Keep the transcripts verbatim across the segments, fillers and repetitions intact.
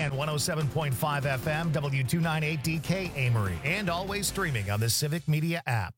and one oh seven point five F M, W two ninety-eight D K Amory, and always streaming on the Civic Media app.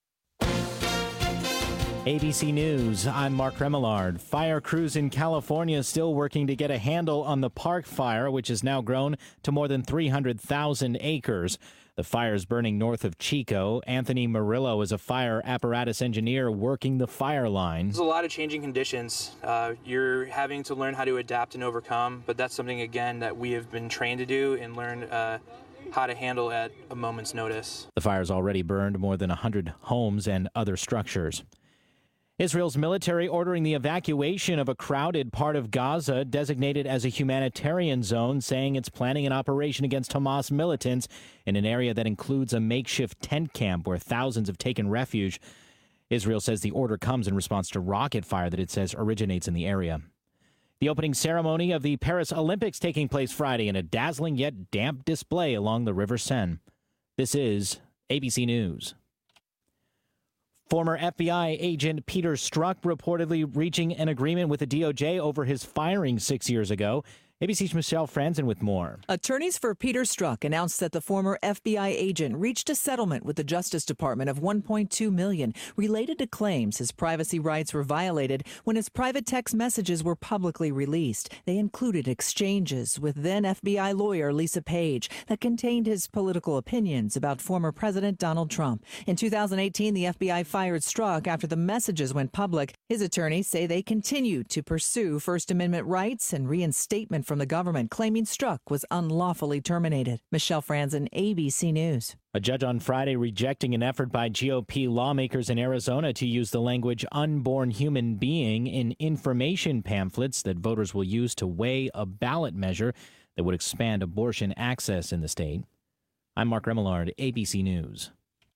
A B C News, I'm Mark Remillard. Fire crews in California still working to get a handle on the Park Fire, which has now grown to more than three hundred thousand acres. The fire is burning north of Chico. Anthony Murillo is a fire apparatus engineer working the fire line. There's a lot of changing conditions. Uh, you're having to learn how to adapt and overcome, but that's something, again, that we have been trained to do and learn uh, how to handle at a moment's notice. The fire's already burned more than one hundred homes and other structures. Israel's military ordering the evacuation of a crowded part of Gaza designated as a humanitarian zone, saying it's planning an operation against Hamas militants in an area that includes a makeshift tent camp where thousands have taken refuge. Israel says the order comes in response to rocket fire that it says originates in the area. The opening ceremony of the Paris Olympics taking place Friday in a dazzling yet damp display along the River Seine. This is A B C News. Former F B I agent Peter Strzok reportedly reaching an agreement with the D O J over his firing six years ago. A B C's Michelle Franzen with more. Attorneys for Peter Strzok announced that the former F B I agent reached a settlement with the Justice Department of one point two million dollars related to claims his privacy rights were violated when his private text messages were publicly released. They included exchanges with then F B I lawyer Lisa Page that contained his political opinions about former President Donald Trump. In two thousand eighteen, the F B I fired Strzok after the messages went public. His attorneys say they continue to pursue First Amendment rights and reinstatement from the government, claiming Strzok was unlawfully terminated. Michelle Franzen, A B C News. A judge on Friday rejecting an effort by G O P lawmakers in Arizona to use the language unborn human being in information pamphlets that voters will use to weigh a ballot measure that would expand abortion access in the state. I'm Mark Remillard, A B C News.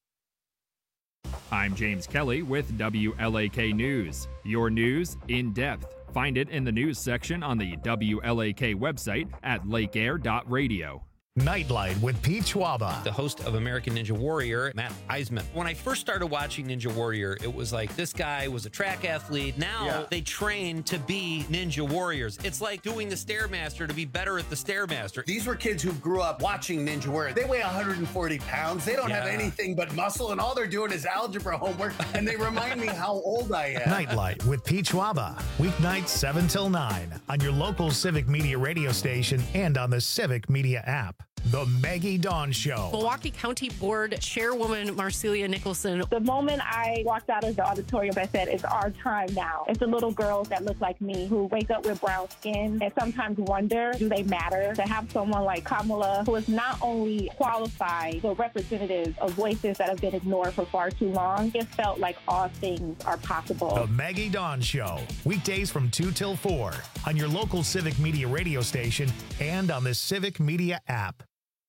I'm James Kelly with W L A K News. Your news in depth. Find it in the news section on the W L A K website at lakeair dot radio. Nightlight with Pete Schwaba. The host of American Ninja Warrior, Matt Eisman. When I first started watching Ninja Warrior, it was like this guy was a track athlete. Now yeah. they train to be Ninja Warriors. It's like doing the Stairmaster to be better at the Stairmaster. These were kids who grew up watching Ninja Warrior. They weigh one hundred forty pounds. They don't yeah. have anything but muscle, and all they're doing is algebra homework, and they remind me how old I am. Nightlight with Pete Schwaba. Weeknights seven till nine on your local Civic Media radio station and on the Civic Media app. The Maggie Dawn Show. Milwaukee County Board Chairwoman Marcelia Nicholson. The moment I walked out of the auditorium, I said, it's our time now. It's the little girls that look like me who wake up with brown skin and sometimes wonder, do they matter? To have someone like Kamala, who is not only qualified, but representative of voices that have been ignored for far too long, it felt like all things are possible. The Maggie Dawn Show. Weekdays from two till four on your local Civic Media radio station and on the Civic Media app.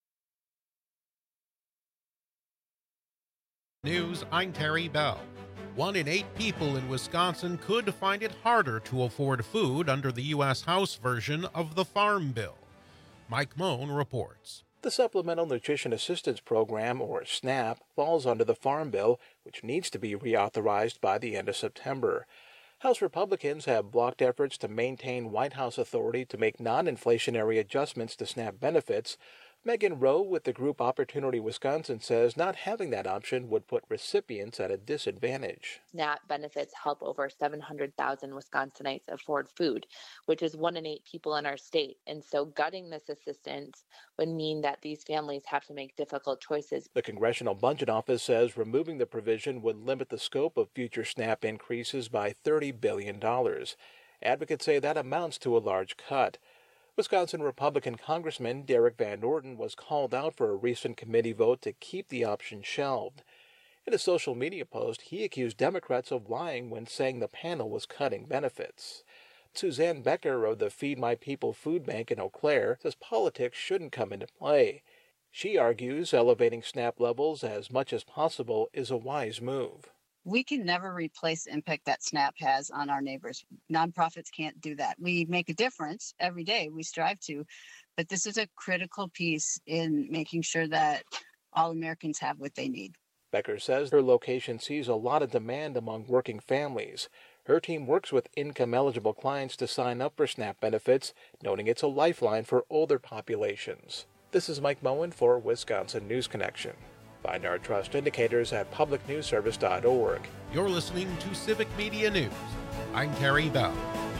News, I'm Terry Bell. One in eight people in Wisconsin could find it harder to afford food under the U S House version of the Farm Bill. Mike Moan reports. The Supplemental Nutrition Assistance Program, or SNAP, falls under the Farm Bill, which needs to be reauthorized by the end of September. House Republicans have blocked efforts to maintain White House authority to make non-inflationary adjustments to SNAP benefits. Megan Rowe with the group Opportunity Wisconsin says not having that option would put recipients at a disadvantage. SNAP benefits help over seven hundred thousand Wisconsinites afford food, which is one in eight people in our state. And so gutting this assistance would mean that these families have to make difficult choices. The Congressional Budget Office says removing the provision would limit the scope of future SNAP increases by thirty billion dollars. Advocates say that amounts to a large cut. Wisconsin Republican Congressman Derek Van Orden was called out for a recent committee vote to keep the option shelved. In a social media post, he accused Democrats of lying when saying the panel was cutting benefits. Suzanne Becker of the Feed My People Food Bank in Eau Claire says politics shouldn't come into play. She argues elevating SNAP levels as much as possible is a wise move. We can never replace the impact that SNAP has on our neighbors. Nonprofits can't do that. We make a difference every day. We strive to, but this is a critical piece in making sure that all Americans have what they need. Becker says her location sees a lot of demand among working families. Her team works with income-eligible clients to sign up for SNAP benefits, noting it's a lifeline for older populations. This is Mike Moen for Wisconsin News Connection. Find our trust indicators at public news service dot org. You're listening to Civic Media News. I'm Terry Bell.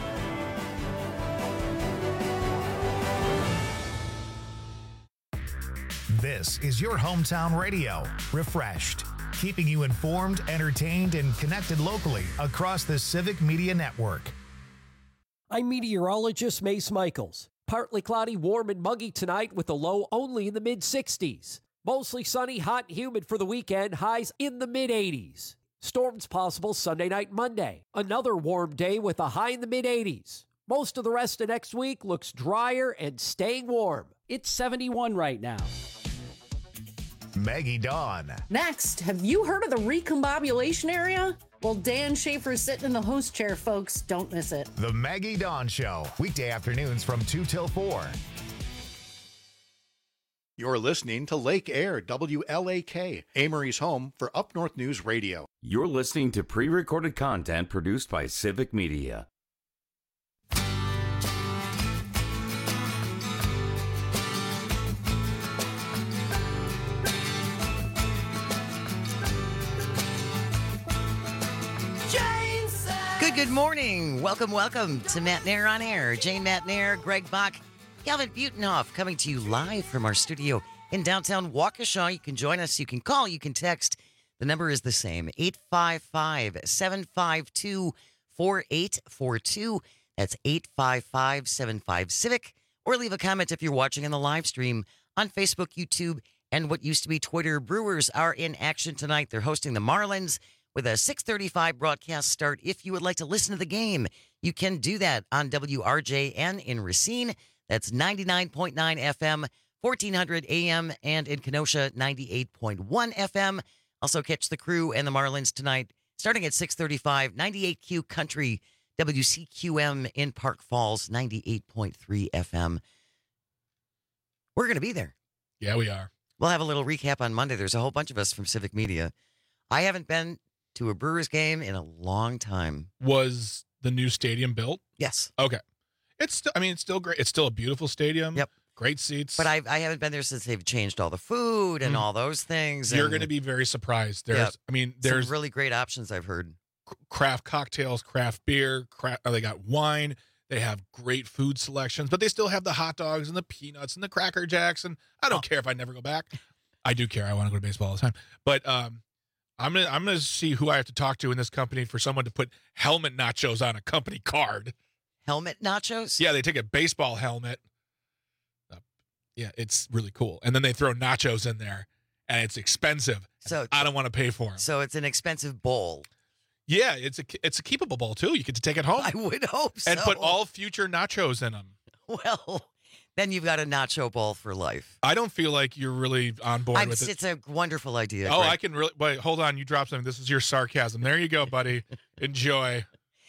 This is your hometown radio, Refreshed, keeping you informed, entertained, and connected locally across the Civic Media Network. I'm meteorologist Mace Michaels. Partly cloudy, warm, and muggy tonight with a low only in the mid sixties. Mostly sunny, hot, and humid for the weekend, highs in the mid eighties. Storms possible Sunday night, Monday. Another warm day with a high in the mid eighties. Most of the rest of next week looks drier and staying warm. It's seventy-one right now. Maggie Dawn. Next, have you heard of the recombobulation area? Well, Dan Schaefer's sitting in the host chair, folks. Don't miss it. The Maggie Dawn Show, weekday afternoons from two till four. You're listening to Lake Air, W L A K, Amory's home for Up North News Radio. You're listening to pre-recorded content produced by Civic Media. Good, good morning. Welcome, welcome to Matt Nair on Air. Jane Matt Nair, Greg Bach, Calvin Butenhoff coming to you live from our studio in downtown Waukesha. You can join us. You can call. You can text. The number is the same, eight five five, seven five two, four eight four two. That's eight five five, seven five, Civic. Or leave a comment if you're watching on the live stream on Facebook, YouTube, and what used to be Twitter. Brewers are in action tonight. They're hosting the Marlins with a six thirty-five broadcast start. If you would like to listen to the game, you can do that on W R J N in Racine. That's ninety-nine point nine F M, fourteen hundred A M, and in Kenosha, ninety-eight point one F M. Also catch the Crew and the Marlins tonight, starting at six thirty-five, ninety-eight Q Country, W C Q M in Park Falls, ninety-eight point three F M. We're going to be there. Yeah, we are. We'll have a little recap on Monday. There's a whole bunch of us from Civic Media. I haven't been to a Brewers game in a long time. Was the new stadium built? Yes. Okay. It's still, I mean, it's still great. It's still a beautiful stadium. Yep. Great seats. But I I haven't been there since they've changed all the food and mm. all those things. You're and, going to be very surprised. There's, yep. I mean, there's some really great options I've heard. Craft cocktails, craft beer, craft, oh, they got wine. They have great food selections, but they still have the hot dogs and the peanuts and the Cracker Jacks. And I don't oh. care if I never go back. I do care. I want to go to baseball all the time. But, um, I'm gonna I'm gonna see who I have to talk to in this company for someone to put helmet nachos on a company card. Helmet nachos? Yeah, they take a baseball helmet. Uh, yeah, it's really cool, and then they throw nachos in there, and it's expensive. So I don't want to pay for them. So it's an expensive bowl. Yeah, it's a it's a keepable bowl too. You get to take it home. I would hope so. And put all future nachos in them. Well, then you've got a nacho bowl for life. I don't feel like you're really on board I'm, with it. It's a wonderful idea. Oh, Greg. I can really. Wait, hold on. You dropped something. This is your sarcasm. There you go, buddy. Enjoy.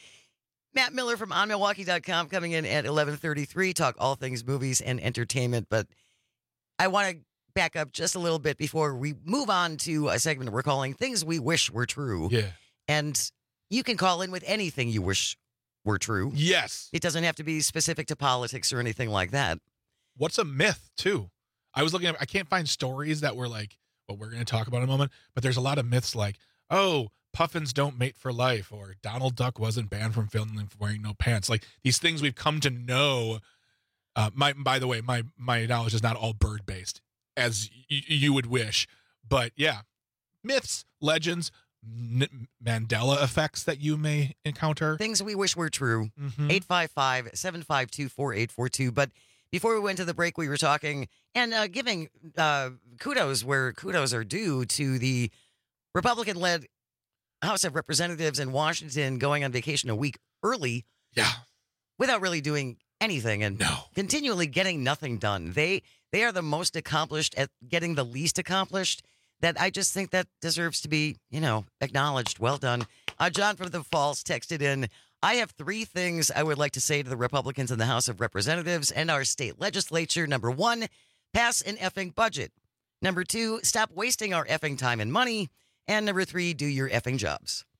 Matt Miller from on milwaukee dot com coming in at eleven thirty-three. Talk all things movies and entertainment. But I want to back up just a little bit before we move on to a segment we're calling Things We Wish Were True. Yeah. And you can call in with anything you wish were true. Yes. It doesn't have to be specific to politics or anything like that. What's a myth, too? I was looking at, I can't find stories that were like what we're going to talk about in a moment, but there's a lot of myths like, oh, puffins don't mate for life, or Donald Duck wasn't banned from filming for wearing no pants. Like these things we've come to know. Uh, my, by the way, my, my knowledge is not all bird based as y- you would wish, but yeah, myths, legends, N- Mandela effects that you may encounter. Things we wish were true. Mm-hmm. eight five five, seven five two, four eight four two. But before we went to the break, we were talking and uh, giving uh, kudos where kudos are due to the Republican-led House of Representatives in Washington going on vacation a week early. Yeah. Without really doing anything and no. continually getting nothing done. They they are the most accomplished at getting the least accomplished. That I just think that deserves to be, you know, acknowledged. Well done. Uh, John from the Falls texted in, I have three things I would like to say to the Republicans in the House of Representatives and our state legislature. Number one, pass an effing budget. Number two, stop wasting our effing time and money. And number three, do your effing jobs.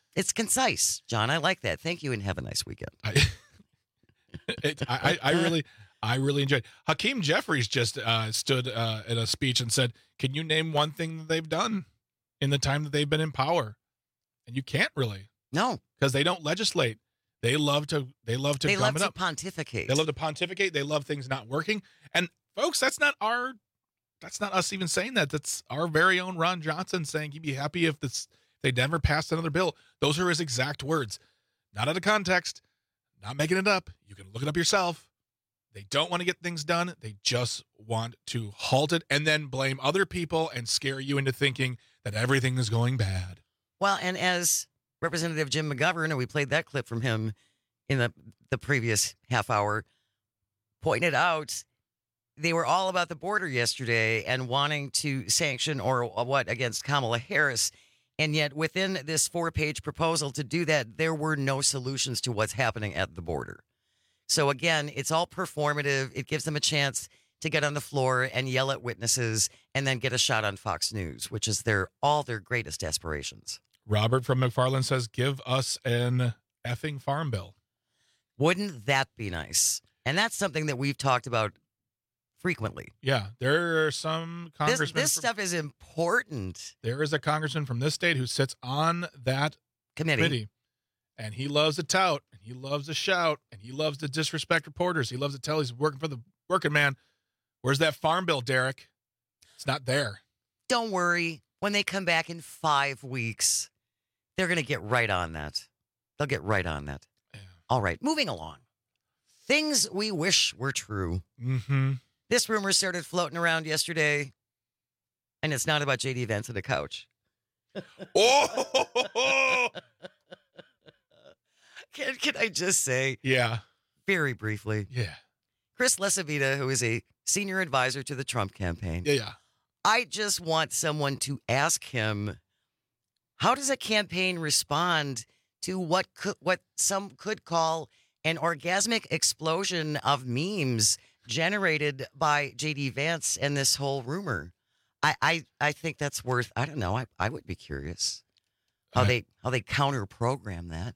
It's concise, John. I like that. Thank you, and have a nice weekend. I, it, I, I really, I really enjoyed. Hakeem Jeffries just uh, stood uh, at a speech and said, "Can you name one thing that they've done in the time that they've been in power?" And you can't really. No, because they don't legislate. They love to. They love to. They gum love it to up. pontificate. They love to pontificate. They love things not working. And folks, that's not our. That's not us even saying that. That's our very own Ron Johnson saying he'd be happy if this they never passed another bill. Those are his exact words, not out of context, not making it up. You can look it up yourself. They don't want to get things done. They just want to halt it and then blame other people and scare you into thinking that everything is going bad. Well, and as Representative Jim McGovern, and we played that clip from him in the, the previous half hour, pointed out, they were all about the border yesterday and wanting to sanction or what against Kamala Harris. And yet within this four-page proposal to do that, there were no solutions to what's happening at the border. So again, it's all performative. It gives them a chance to get on the floor and yell at witnesses and then get a shot on Fox News, which is their all their greatest aspirations. Robert from McFarland says, give us an effing farm bill. Wouldn't that be nice? And that's something that we've talked about frequently. Yeah, there are some congressmen. This, this from, stuff is important. There is a congressman from this state who sits on that committee. committee, and he loves to tout, and he loves to shout, and he loves to disrespect reporters. He loves to tell he's working for the working man. Where's that farm bill, Derek? It's not there. Don't worry. When they come back in five weeks, they're going to get right on that. They'll get right on that. Yeah. All right, moving along. Things we wish were true. Mm-hmm. This rumor started floating around yesterday, and it's not about J D Vance and a couch. Oh! can, can I just say? Yeah. Very briefly. Yeah. Chris Lesavita, who is a senior advisor to the Trump campaign. Yeah, yeah. I just want someone to ask him, how does a campaign respond to what could, what some could call an orgasmic explosion of memes generated by J D Vance and this whole rumor? I, I, I think that's worth, I don't know, I, I would be curious how I, they how they counter program that.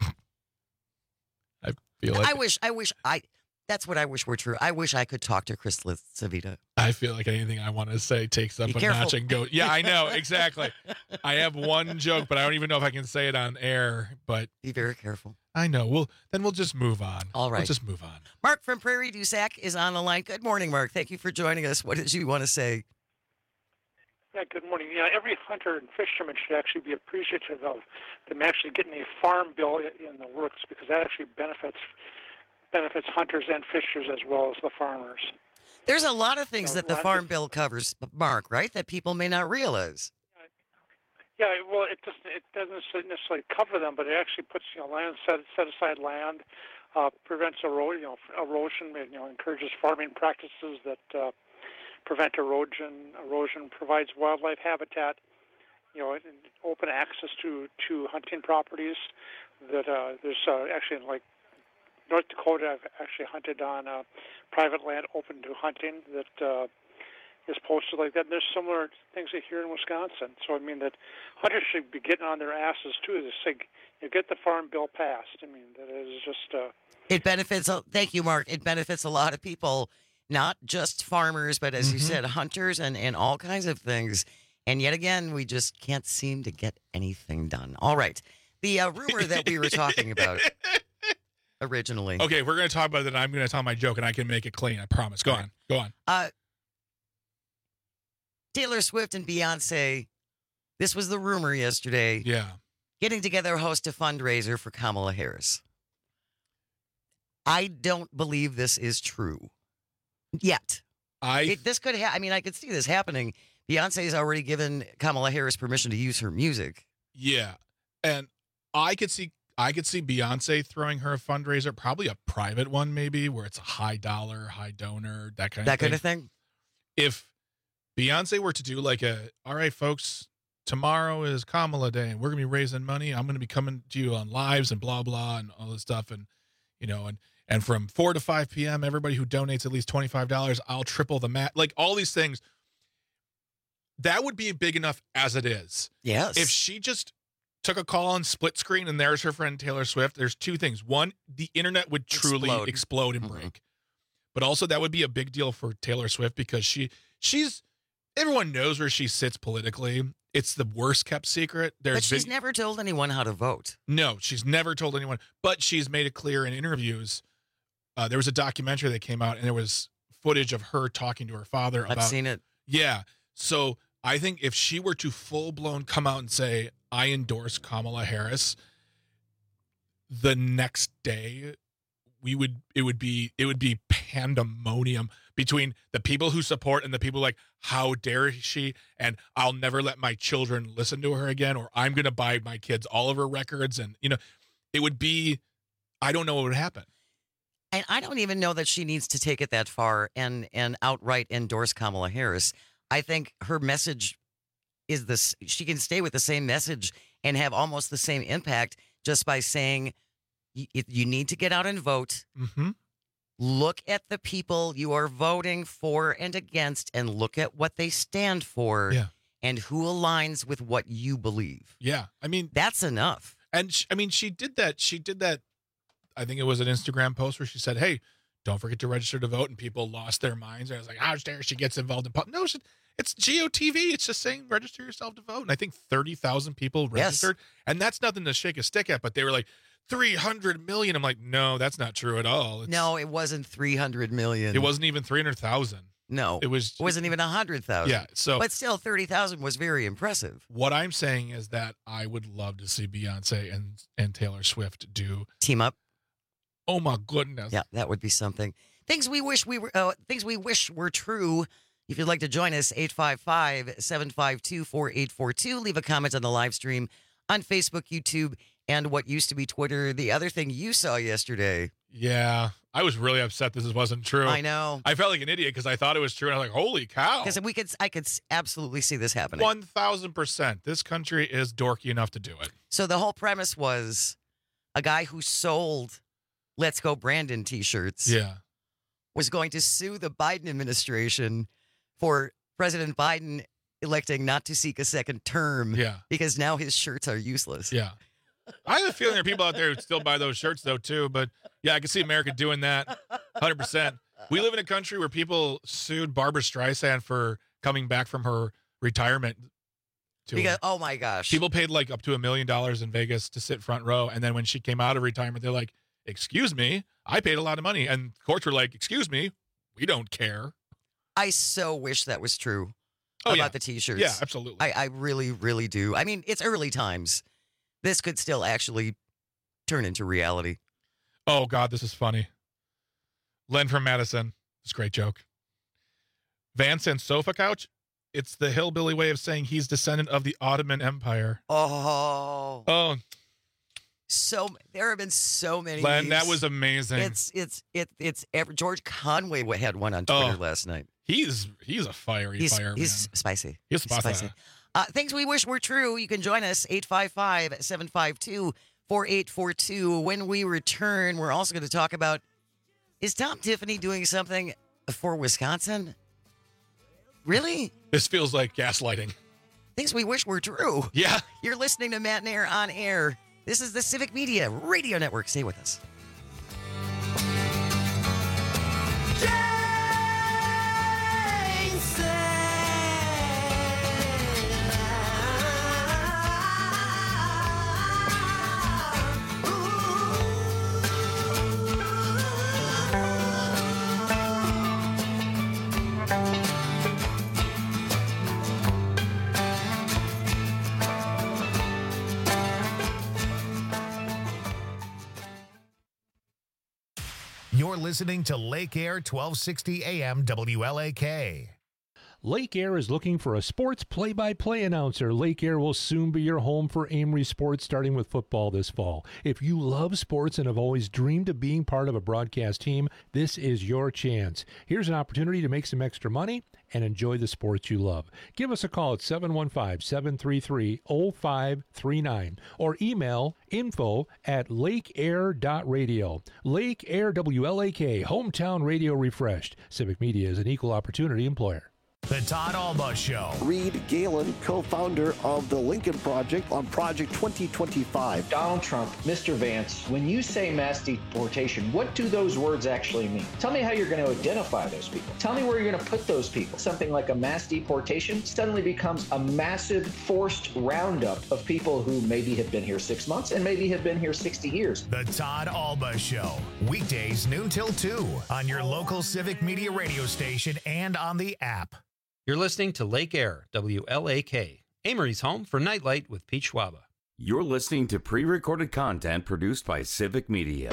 I feel like I wish I wish I that's what I wish were true. I wish I could talk to Chris Savita. I feel like anything I want to say takes up Be a careful. notch and go. Yeah, I know exactly. I have one joke, but I don't even know if I can say it on air. But be very careful. I know. Well, then we'll just move on. All right, we'll just move on. Mark from Prairie du Sac is on the line. Good morning, Mark. Thank you for joining us. What did you want to say? Yeah, good morning. Yeah, every hunter and fisherman should actually be appreciative of them actually getting a farm bill in the works, because that actually benefits benefits hunters and fishers as well as the farmers. There's a lot of things So, that the Ron, Farm Bill covers, Mark, right, that people may not realize. Yeah, well, it doesn't it doesn't necessarily cover them, but it actually puts you know land set set aside land, uh, prevents erosion, you know, erosion, you know, encourages farming practices that uh, prevent erosion. Erosion provides wildlife habitat, you know, and open access to to hunting properties. That uh, there's uh, actually like North Dakota, I've actually hunted on uh, private land open to hunting that uh, is posted like that. And there's similar things here in Wisconsin. So, I mean, that hunters should be getting on their asses, too, to say, you get the Farm Bill passed. I mean, that is just... Uh, it benefits, thank you, Mark, it benefits a lot of people, not just farmers, but as mm-hmm. you said, hunters and, and all kinds of things. And yet again, we just can't seem to get anything done. All right. The uh, rumor that we were talking about... originally. Okay, we're going to talk about it, and I'm going to tell my joke, and I can make it clean. I promise. Go on. Go on. Uh, Taylor Swift and Beyonce, this was the rumor yesterday. Yeah. Getting together to host a fundraiser for Kamala Harris. I don't believe this is true yet. I it, This could happen. I mean, I could see this happening. Beyonce's already given Kamala Harris permission to use her music. Yeah. And I could see I could see Beyonce throwing her a fundraiser, probably a private one maybe, where it's a high dollar, high donor, that kind of that thing. kind of thing. If Beyonce were to do like a, all right, folks, tomorrow is Kamala Day, and we're going to be raising money. I'm going to be coming to you on lives and blah, blah, and all this stuff. And, you know, and, and from four to five p.m., everybody who donates at least twenty-five dollars, I'll triple the mat. Like all these things. That would be big enough as it is. Yes. If she just took a call on split screen and there's her friend Taylor Swift, there's two things. One, the internet would truly explode, explode and break. Mm-hmm. But also that would be a big deal for Taylor Swift because she she's everyone knows where she sits politically. It's the worst kept secret. There's but she's big, never told anyone how to vote. No, she's never told anyone. But she's made it clear in interviews. Uh, there was a documentary that came out and there was footage of her talking to her father about. I've seen it. Yeah. So I think if she were to full blown come out and say, I endorse Kamala Harris, the next day we would it would be it would be pandemonium between the people who support and the people like, how dare she? And I'll never let my children listen to her again, or I'm gonna buy my kids all of her records. And you know, it would be I don't know what would happen. And I don't even know that she needs to take it that far and and outright endorse Kamala Harris. I think her message is this. She can stay with the same message and have almost the same impact just by saying you, you need to get out and vote. Mm-hmm. Look at the people you are voting for and against and look at what they stand for yeah. and who aligns with what you believe. Yeah. I mean, that's enough. And she, I mean, she did that. She did that. I think it was an Instagram post where she said, hey, don't forget to register to vote. And people lost their minds. And I was like, how dare she gets involved in politics? No, she, it's G O T V. It's just saying register yourself to vote. And I think thirty thousand people registered. Yes. And that's nothing to shake a stick at. But they were like, three hundred million. I'm like, no, that's not true at all. It's, no, it wasn't three hundred million. It wasn't even three hundred thousand. No, it was. It wasn't even one hundred thousand. Yeah. So, but still, thirty thousand was very impressive. What I'm saying is that I would love to see Beyonce and, and Taylor Swift do team up. Oh my goodness. Yeah, that would be something. Things we wish we were. Uh, things we wish were true. If you'd like to join us, eight five five, seven five two, four eight four two. Leave a comment on the live stream on Facebook, YouTube, and what used to be Twitter. The other thing you saw yesterday. Yeah, I was really upset this wasn't true. I know. I felt like an idiot because I thought it was true. And I was like, holy cow. Because we could, I could absolutely see this happening. one thousand percent. This country is dorky enough to do it. So the whole premise was a guy who sold Let's Go Brandon t-shirts. Yeah. Was going to sue the Biden administration for President Biden electing not to seek a second term. Yeah. Because now his shirts are useless. Yeah. I have a feeling there are people out there who still buy those shirts, though, too. But, yeah, I can see America doing that one hundred percent. We live in a country where people sued Barbara Streisand for coming back from her retirement. To because, oh, my gosh. People paid, like, up to a million dollars in Vegas to sit front row. And then when she came out of retirement, they're like, excuse me, I paid a lot of money. And courts were like, excuse me, we don't care. I so wish that was true oh, about yeah. the T-shirts. Yeah, absolutely. I, I really, really do. I mean, it's early times. This could still actually turn into reality. Oh, God, this is funny. Len from Madison. It's a great joke. Vance and sofa couch. It's the hillbilly way of saying he's descendant of the Ottoman Empire. Oh. Oh. So there have been so many. Len, that was amazing. It's it's it it's ever, George Conway had one on Twitter oh, last night. He's he's a fiery he's, fireman. He's spicy. He's spicy. spicy. Uh, things we wish were true. You can join us eight five five, seven five two, four eight four two. When we return, we're also going to talk about, is Tom Tiffany doing something for Wisconsin? Really? This feels like gaslighting. Things we wish were true. Yeah. You're listening to Matt Nair on air. This is the Civic Media Radio Network. Stay with us. You're listening to Lake Air twelve sixty A M W L A K. Lake Air is looking for a sports play-by-play announcer. Lake Air will soon be your home for Amory Sports, starting with football this fall. If you love sports and have always dreamed of being part of a broadcast team, this is your chance. Here's an opportunity to make some extra money and enjoy the sports you love. Give us a call at seven one five, seven three three, zero five three nine or email info at lakeair dot radio. Lake Air W L A K, hometown radio refreshed. Civic Media is an equal opportunity employer. The Todd Alba Show. Reed Galen, co-founder of the Lincoln Project on Project twenty twenty-five. Donald Trump, Mister Vance, when you say mass deportation, what do those words actually mean? Tell me how you're going to identify those people. Tell me where you're going to put those people. Something like a mass deportation suddenly becomes a massive forced roundup of people who maybe have been here six months and maybe have been here sixty years. The Todd Alba Show. Weekdays noon till two on your local Civic Media radio station and on the app. You're listening to Lake Air, W L A K, Amory's home for Nightlight with Pete Schwaba. You're listening to pre-recorded content produced by Civic Media.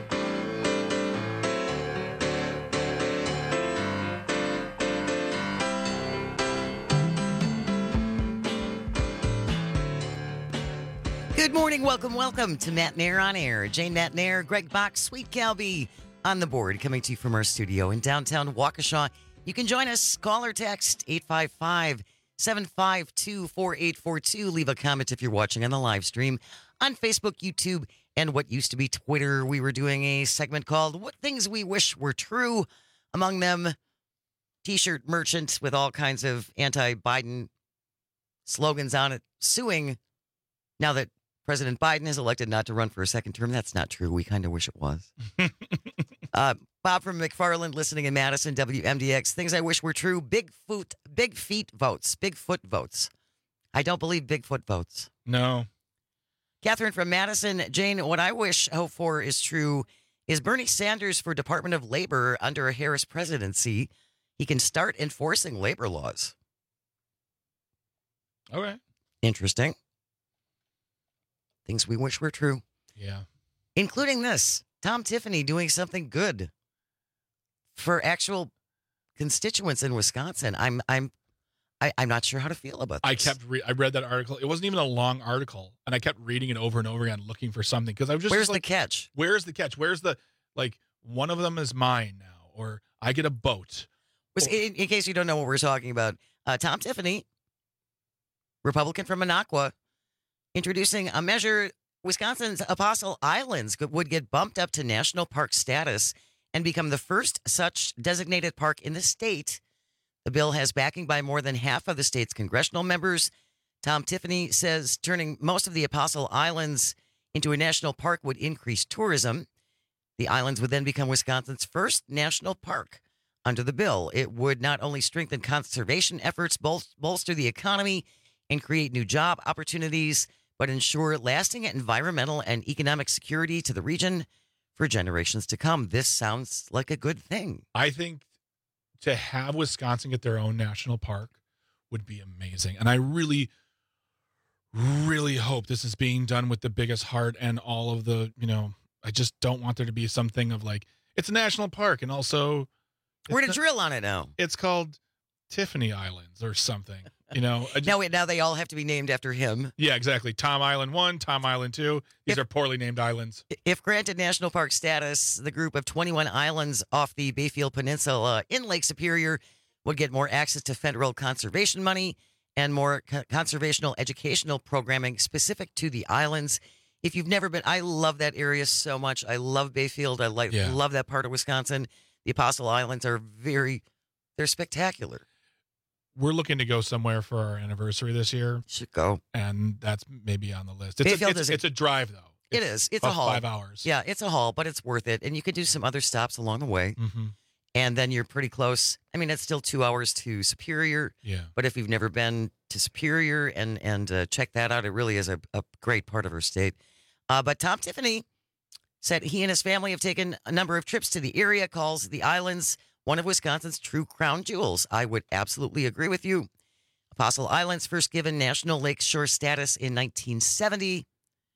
Good morning. Welcome, welcome to Matt Nair on Air. Jane Matt Nair, Greg Bach, Sweet Calby on the board, coming to you from our studio in downtown Waukesha. You can join us. Call or text eight five five, seven five two, four eight four two. Leave a comment if you're watching on the live stream on Facebook, YouTube, and what used to be Twitter. We were doing a segment called What Things We Wish Were True. Among them, T-shirt merchant with all kinds of anti-Biden slogans on it, suing now that President Biden has elected not to run for a second term. That's not true. We kind of wish it was. uh, Bob from McFarland listening in Madison, W M D X. Things I wish were true. Bigfoot, big feet votes. Bigfoot votes. I don't believe Bigfoot votes. No. Catherine from Madison. Jane, what I wish, hope for is true is Bernie Sanders for Department of Labor under a Harris presidency. He can start enforcing labor laws. Okay. Interesting. Things we wish were true. Yeah. Including this. Tom Tiffany doing something good for actual constituents in Wisconsin. I'm I'm I, I'm not sure how to feel about this. I kept re- I read that article. It wasn't even a long article, and I kept reading it over and over again, looking for something because I was just Where's just like, the catch? Where's the catch? Where's the like one of them is mine now, or I get a boat. Was, in, in case you don't know what we're talking about, uh, Tom Tiffany, Republican from Minocqua, introducing a measure. Wisconsin's Apostle Islands would get bumped up to national park status and become the first such designated park in the state. The bill has backing by more than half of the state's congressional members. Tom Tiffany says turning most of the Apostle Islands into a national park would increase tourism. The islands would then become Wisconsin's first national park under the bill. It would not only strengthen conservation efforts, bol- bolster the economy, and create new job opportunities, but ensure lasting environmental and economic security to the region for generations to come. This sounds like a good thing. I think to have Wisconsin get their own national park would be amazing. And I really, really hope this is being done with the biggest heart and all of the, you know, I just don't want there to be something of like, it's a national park and also... We're to drill on it now. It's called Tiffany Islands or something. You know, just, now, now they all have to be named after him. Yeah, exactly. Tom Island one, Tom Island two. These if, are poorly named islands. If granted national park status, the group of twenty-one islands off the Bayfield Peninsula in Lake Superior would get more access to federal conservation money and more co- conservational educational programming specific to the islands. If you've never been, I love that area so much. I love Bayfield. I like yeah. love that part of Wisconsin. The Apostle Islands are very, they're spectacular. We're looking to go somewhere for our anniversary this year. Should go. And that's maybe on the list. It's, a, it's, a, it's a drive, though. It's it is. It's a haul. Five hours. Yeah, it's a haul, but it's worth it. And you could do some other stops along the way. Mm-hmm. And then you're pretty close. I mean, it's still two hours to Superior. Yeah. But if you've never been to Superior and, and uh, check that out, it really is a, a great part of our state. Uh, but Tom Tiffany said he and his family have taken a number of trips to the area, calls the islands one of Wisconsin's true crown jewels. I would absolutely agree with you. Apostle Islands first given National Lakeshore status in nineteen seventy.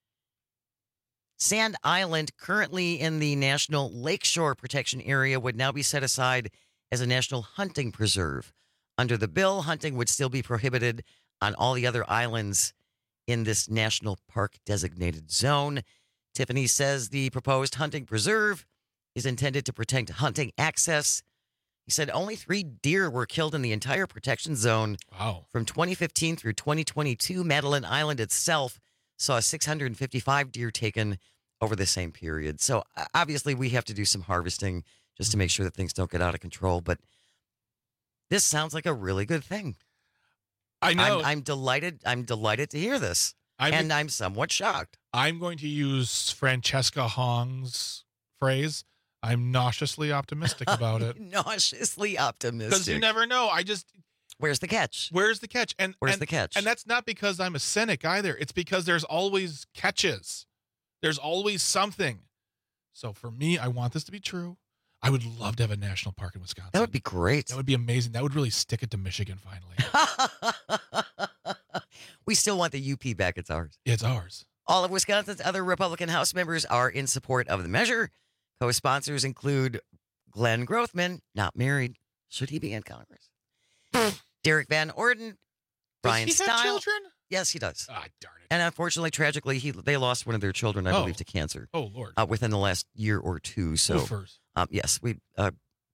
Sand Island, currently in the National Lakeshore Protection Area, would now be set aside as a national hunting preserve. Under the bill, hunting would still be prohibited on all the other islands in this national park designated zone. Tiffany says the proposed hunting preserve is intended to protect hunting access. He said only three deer were killed in the entire protection zone. Wow. From twenty fifteen through twenty twenty-two, Madeline Island itself saw six hundred fifty-five deer taken over the same period. So obviously we have to do some harvesting just to make sure that things don't get out of control. But This sounds like a really good thing. I know. I'm, I'm delighted. I'm delighted to hear this. I'm, and I'm somewhat shocked. I'm going to use Francesca Hong's phrase. I'm nauseously optimistic about it. Nauseously optimistic. Because you never know. I just... Where's the catch? Where's the catch? And Where's and, the catch? And that's not because I'm a cynic either. It's because there's always catches. There's always something. So for me, I want this to be true. I would love to have a national park in Wisconsin. That would be great. That would be amazing. That would really stick it to Michigan finally. We still want the U P back. It's ours. It's ours. All of Wisconsin's other Republican House members are in support of the measure. Co-sponsors include Glenn Grothman, not married. Should he be in Congress? Derek Van Orden, Brian Does he Stile. have children? Yes, he does. Ah, darn it. And unfortunately, tragically, he they lost one of their children, I Oh. believe, to cancer. Oh, Lord. Uh, within the last year or two. So, Woofers. um, yes, we uh,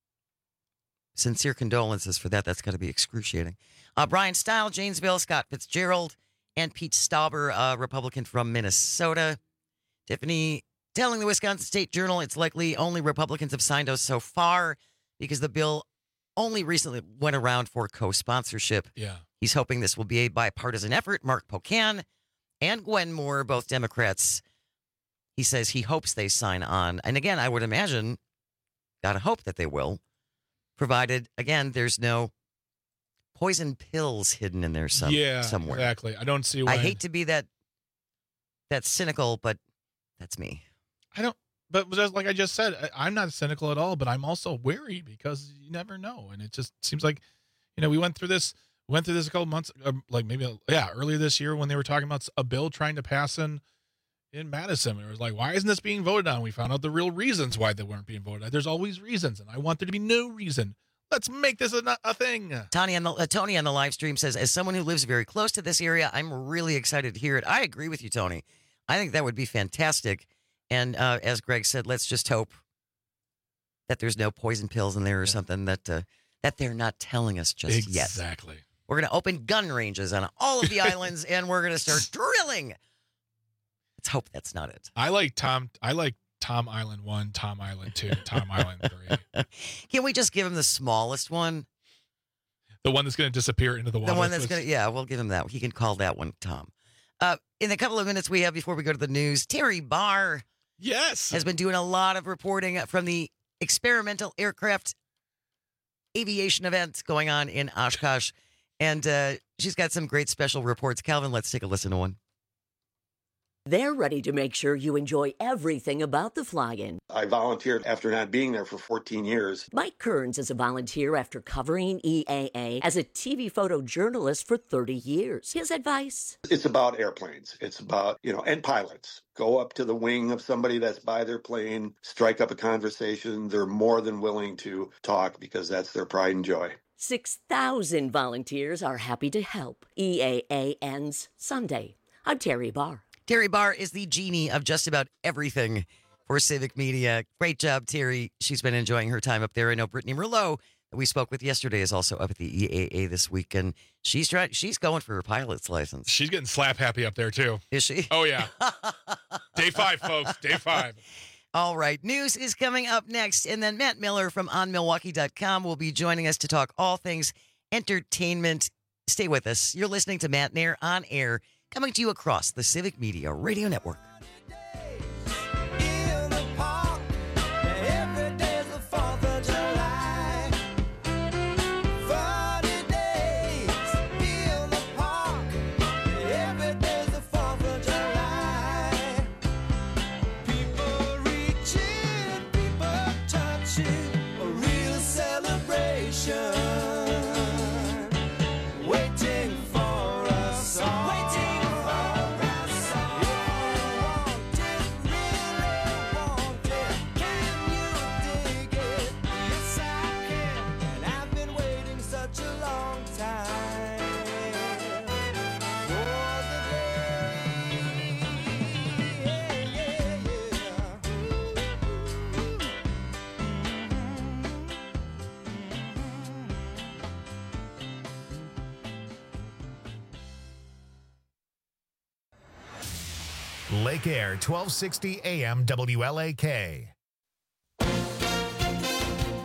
sincere condolences for that. That's got to be excruciating. Uh, Brian Stile, Janesville, Scott Fitzgerald, and Pete Stauber, a Republican from Minnesota. Tiffany telling the Wisconsin State Journal it's likely only Republicans have signed us so far because the bill only recently went around for co-sponsorship. Yeah. He's hoping this will be a bipartisan effort. Mark Pocan and Gwen Moore, both Democrats, he says he hopes they sign on. And again, I would imagine, gotta hope that they will, provided, again, there's no poison pills hidden in there some, yeah, somewhere. Exactly. I don't see why. I hate to be that that cynical, but that's me. I don't, but just like I just said, I, I'm not cynical at all, but I'm also wary because you never know. And it just seems like, you know, we went through this, went through this a couple months, um, like maybe, yeah, earlier this year when they were talking about a bill trying to pass in, in Madison. It was like, why isn't this being voted on? We found out the real reasons why they weren't being voted on. There's always reasons, and I want there to be no reason. Let's make this a, a thing. Tony on, the, uh, Tony on the live stream says, as someone who lives very close to this area, I'm really excited to hear it. I agree with you, Tony. I think that would be fantastic. And uh, as Greg said, let's just hope that there's no poison pills in there or yeah. something that uh, that they're not telling us just exactly. yet. Exactly. We're going to open gun ranges on all of the islands, and we're going to start drilling. Let's hope that's not it. I like Tom. I like Tom Island one, Tom Island two, Tom Island three. Can we just give him the smallest one? The one that's going to disappear into the water. The one that's going to, yeah, we'll give him that. He can call that one Tom. Uh, in the couple of minutes we have before we go to the news, Terry Barr. Yes. Has been doing a lot of reporting from the experimental aircraft aviation event going on in Oshkosh. And uh, she's got some great special reports. Calvin, let's take a listen to one. They're ready to make sure you enjoy everything about the fly-in. I volunteered after not being there for fourteen years. Mike Kearns is a volunteer after covering E A A as a T V photojournalist for thirty years. His advice? It's about airplanes. It's about, you know, and pilots. Go up to the wing of somebody that's by their plane, strike up a conversation. They're more than willing to talk because that's their pride and joy. six thousand volunteers are happy to help. E A A ends Sunday. I'm Terry Barr. Terry Barr is the genie of just about everything for Civic Media. Great job, Terry. She's been enjoying her time up there. I know Brittany Merlot, that we spoke with yesterday, is also up at the E A A this week, and she's trying. She's going for her pilot's license. She's getting slap happy up there, too. Is she? Oh, yeah. Day five, folks. Day five. All right. News is coming up next, and then Matt Miller from on milwaukee dot com will be joining us to talk all things entertainment. Stay with us. You're listening to Matt Nair on air, coming to you across the Civic Media Radio Network. Lake Air, twelve sixty A M W L A K.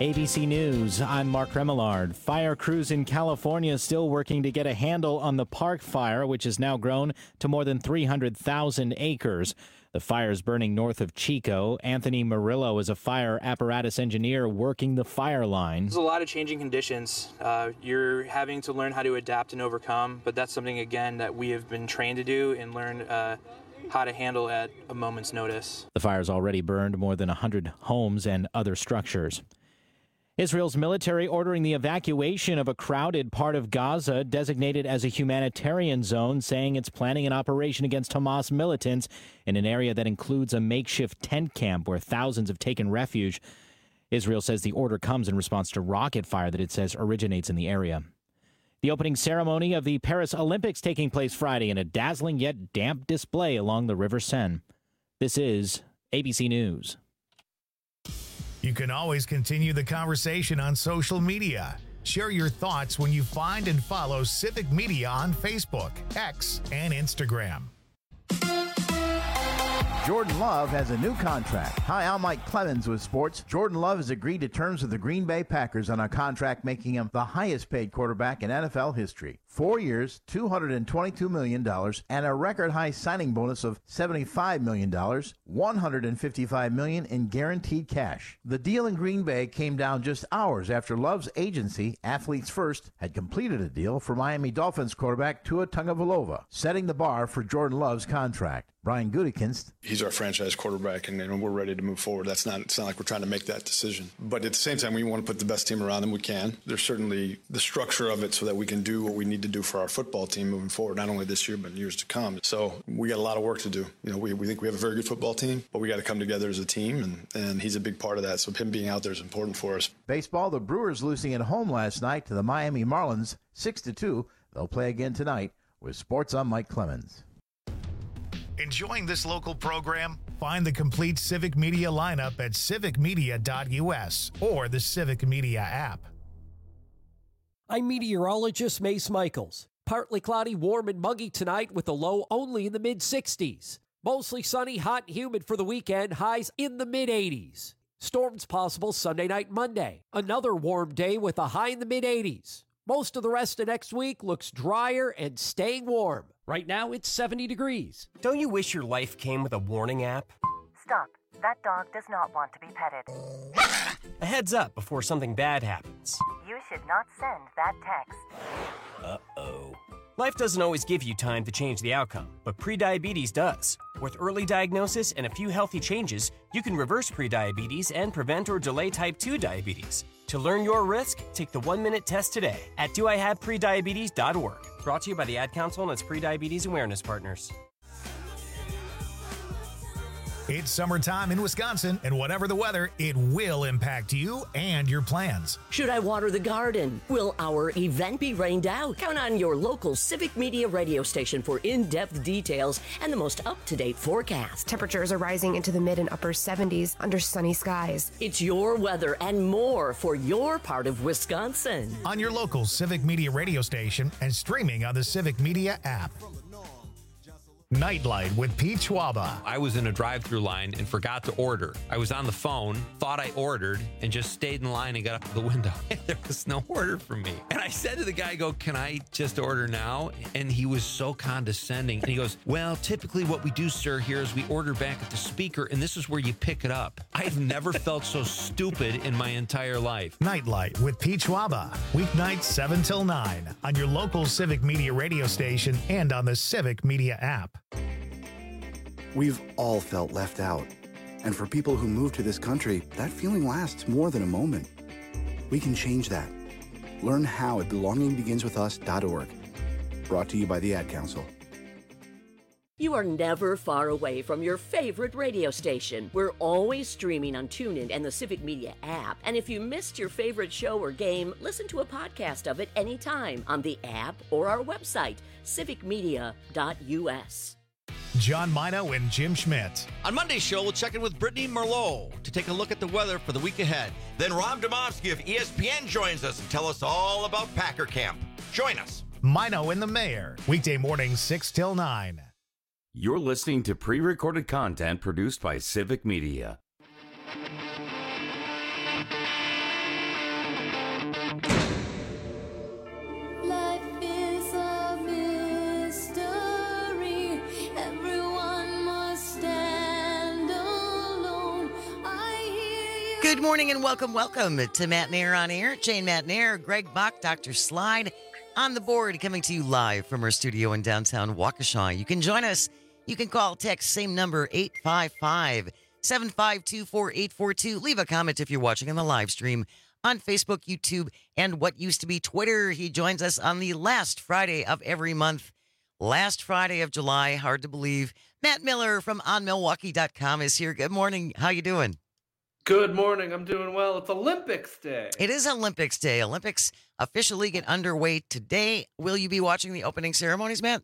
A B C News, I'm Mark Remillard. Fire crews in California still working to get a handle on the Park Fire, which has now grown to more than three hundred thousand acres. The fire is burning north of Chico. Anthony Murillo is a fire apparatus engineer working the fire line. There's a lot of changing conditions. Uh, you're having to learn how to adapt and overcome, but that's something, again, that we have been trained to do and learn uh, how to handle at a moment's notice. The fire's already burned more than one hundred homes and other structures. Israel's military ordering the evacuation of a crowded part of Gaza designated as a humanitarian zone, saying it's planning an operation against Hamas militants in an area that includes a makeshift tent camp where thousands have taken refuge. Israel says the order comes in response to rocket fire that it says originates in the area. The opening ceremony of the Paris Olympics taking place Friday in a dazzling yet damp display along the River Seine. This is A B C News. You can always continue the conversation on social media. Share your thoughts when you find and follow Civic Media on Facebook, X, and Instagram. Jordan Love has a new contract. Hi, I'm Mike Clemens with sports. Jordan Love has agreed to terms with the Green Bay Packers on a contract making him the highest paid quarterback in N F L history. Four years, two hundred twenty-two million dollars, and a record high signing bonus of seventy-five million dollars, one hundred fifty-five million dollars in guaranteed cash. The deal in Green Bay came down just hours after Love's agency, Athletes First, had completed a deal for Miami Dolphins quarterback Tua Tagovailoa, setting the bar for Jordan Love's contract. Brian Gutekunst. He's our franchise quarterback, and, and we're ready to move forward. That's not, it's not like we're trying to make that decision. But at the same time, we want to put the best team around them we can. There's certainly the structure of it so that we can do what we need to do for our football team moving forward, not only this year, but in years to come. So we got a lot of work to do. You know, we, we think we have a very good football team, but we got to come together as a team, and, and he's a big part of that. So him being out there is important for us. Baseball, the Brewers losing at home last night to the Miami Marlins, six to two. They'll play again tonight. With sports, I'm Mike Clemens. Enjoying this local program? Find the complete Civic Media lineup at civic media dot u s or the Civic Media app. I'm meteorologist Mace Michaels. Partly cloudy, warm and muggy tonight with a low only in the mid sixties. Mostly sunny, hot and humid for the weekend, highs in the mid eighties. Storms possible Sunday night, Monday. Another warm day with a high in the mid eighties. Most of the rest of next week looks drier and staying warm. Right now, it's seventy degrees. Don't you wish your life came with a warning app? Stop. That dog does not want to be petted. A heads up before something bad happens. You should not send that text. Uh-oh. Life doesn't always give you time to change the outcome, but prediabetes does. With early diagnosis and a few healthy changes, you can reverse prediabetes and prevent or delay type two diabetes. To learn your risk, take the one-minute test today at do I have prediabetes dot org. Brought to you by the Ad Council and its prediabetes awareness partners. It's summertime in Wisconsin, and whatever the weather, it will impact you and your plans. Should I water the garden? Will our event be rained out? Count on your local Civic Media radio station for in-depth details and the most up-to-date forecast. Temperatures are rising into the mid and upper seventies under sunny skies. It's your weather and more for your part of Wisconsin. On your local Civic Media radio station and streaming on the Civic Media app. Nightlight with Pete Schwaba. I was in a drive-through line and forgot to order. I was on the phone, thought I ordered, and just stayed in line and got up to the window. There was no order for me. And I said to the guy, I go, can I just order now? And he was so condescending. And he goes, well, typically what we do, sir, here is we order back at the speaker, and this is where you pick it up. I've never felt so stupid in my entire life. Nightlight with Pete Schwaba. Weeknights seven till nine on your local Civic Media radio station and on the Civic Media app. We've all felt left out. And for people who move to this country, that feeling lasts more than a moment. We can change that. Learn how at belonging begins with us dot org. Brought to you by the Ad Council. You are never far away from your favorite radio station. We're always streaming on TuneIn and the Civic Media app. And if you missed your favorite show or game, listen to a podcast of it anytime on the app or our website, civic media dot u s. John Mino and Jim Schmidt. On Monday's show, we'll check in with Brittany Merlot to take a look at the weather for the week ahead. Then Ron Domofsky of E S P N joins us and tell us all about Packer Camp. Join us. Mino and the Mayor. Weekday mornings six till nine. You're listening to pre-recorded content produced by Civic Media. Good morning and welcome, welcome to Matt Nair on Air. Jane Matt Nair, Greg Bach, Doctor Slide on the board, coming to you live from our studio in downtown Waukesha. You can join us. You can call, text, same number, eight five five, seven five two, four eight four two. Leave a comment if you're watching on the live stream on Facebook, YouTube, and what used to be Twitter. He joins us on the last Friday of every month. Last Friday of July, hard to believe. Matt Miller from on milwaukee dot com is here. Good morning. How you doing? Good morning. I'm doing well. It's Olympics Day. It is Olympics Day. Olympics officially get underway today. Will you be watching the opening ceremonies, Matt?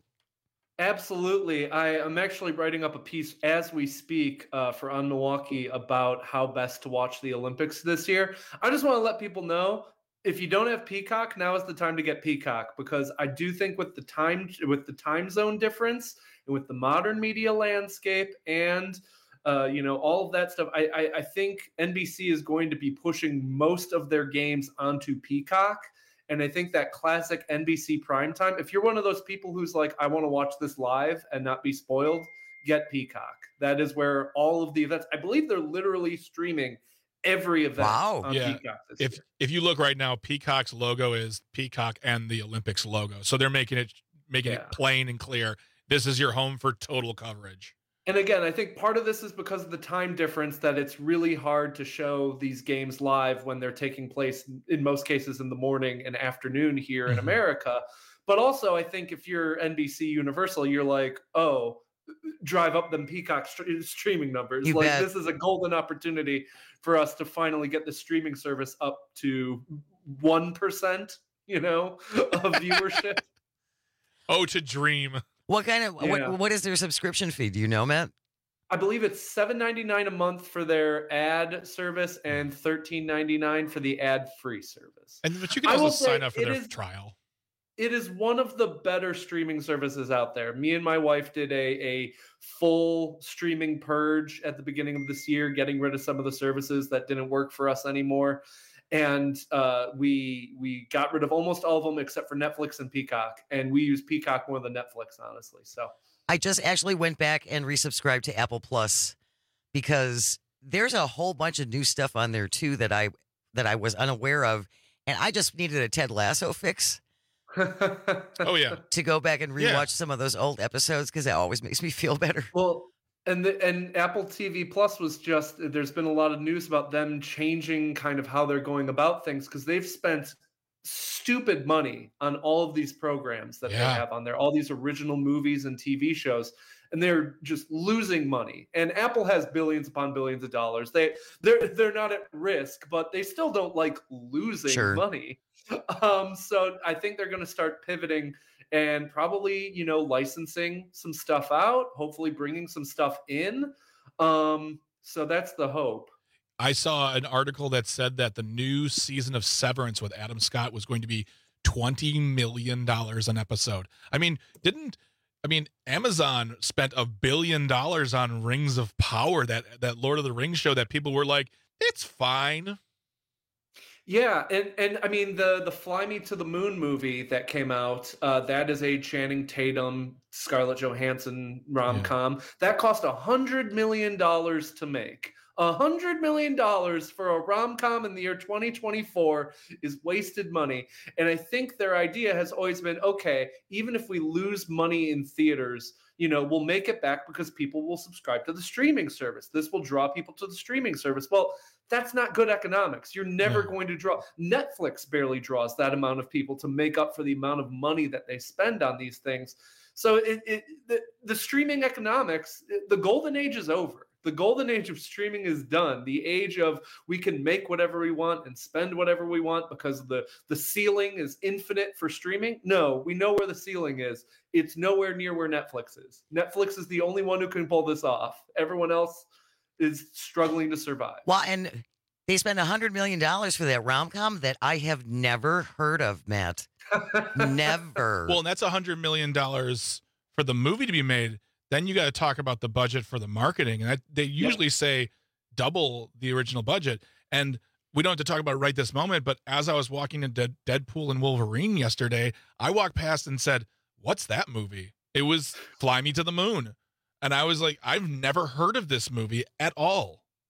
Absolutely. I am actually writing up a piece as we speak uh, for On Milwaukee about how best to watch the Olympics this year. I just want to let people know, if you don't have Peacock, now is the time to get Peacock, because I do think with the time with the time zone difference and with the modern media landscape and Uh, you know, all of that stuff. I, I I think N B C is going to be pushing most of their games onto Peacock. And I think that classic N B C primetime, if you're one of those people who's like, I want to watch this live and not be spoiled, get Peacock. That is where all of the events, I believe they're literally streaming every event on yeah. Peacock this If year. if you look right now, Peacock's logo is Peacock and the Olympics logo. So they're making it making Yeah. it plain and clear. This is your home for total coverage. And again, I think part of this is because of the time difference, that it's really hard to show these games live when they're taking place, in most cases, in the morning and afternoon here in America. But also, I think if you're N B C Universal, you're like, oh, drive up them Peacock st- streaming numbers. You like bet. This is a golden opportunity for us to finally get the streaming service up to one percent, you know, of viewership. Oh, to dream. What kind of Yeah. what, what is their subscription fee? Do you know, Matt? I believe it's seven ninety-nine a month for their ad service and thirteen ninety-nine for the ad-free service. And but you can I also will say sign up for it their is- trial. It is one of the better streaming services out there. Me and my wife did a, a full streaming purge at the beginning of this year, getting rid of some of the services that didn't work for us anymore. And uh, we we got rid of almost all of them except for Netflix and Peacock. And we use Peacock more than Netflix, honestly. So I just actually went back and resubscribed to Apple Plus because there's a whole bunch of new stuff on there too that I that I was unaware of, and I just needed a Ted Lasso fix. Oh yeah, to go back and rewatch Yeah. some of those old episodes because that always makes me feel better. Well, and the, and Apple T V Plus was just, there's been a lot of news about them changing kind of how they're going about things, because they've spent stupid money on all of these programs that Yeah. they have on there, all these original movies and T V shows, and they're just losing money. And Apple has billions upon billions of dollars. They they're they're not at risk, but they still don't like losing Sure. money. Um, so I think they're going to start pivoting and probably, you know, licensing some stuff out, hopefully bringing some stuff in. Um, so that's the hope. I saw an article that said that the new season of Severance with Adam Scott was going to be twenty million dollars an episode. I mean, didn't I mean Amazon spent a billion dollars on Rings of Power, that that Lord of the Rings show that people were like, it's fine. Yeah, and and I mean the the Fly Me to the Moon movie that came out, uh, that is a Channing Tatum, Scarlett Johansson rom-com. That cost a hundred million dollars to make. A hundred million dollars for a rom-com in the year twenty twenty-four is wasted money. And I think their idea has always been, okay, even if we lose money in theaters, you know, we'll make it back because people will subscribe to the streaming service. This will draw people to the streaming service. Well, that's not good economics. You're never going to draw. Netflix barely draws that amount of people to make up for the amount of money that they spend on these things. So it, it the, the streaming economics, the golden age is over. The golden age of streaming is done. The age of we can make whatever we want and spend whatever we want because the, the ceiling is infinite for streaming. No, we know where the ceiling is. It's nowhere near where Netflix is. Netflix is the only one who can pull this off. Everyone else is struggling to survive. Well, and they spent a hundred million dollars for that rom com that I have never heard of, Matt. Never. Well, and that's a hundred million dollars for the movie to be made. Then you got to talk about the budget for the marketing, and that, they usually say double the original budget. And we don't have to talk about it right this moment, but as I was walking into Deadpool and Wolverine yesterday, I walked past and said, "What's that movie?" It was Fly Me to the Moon. And I was like, I've never heard of this movie at all.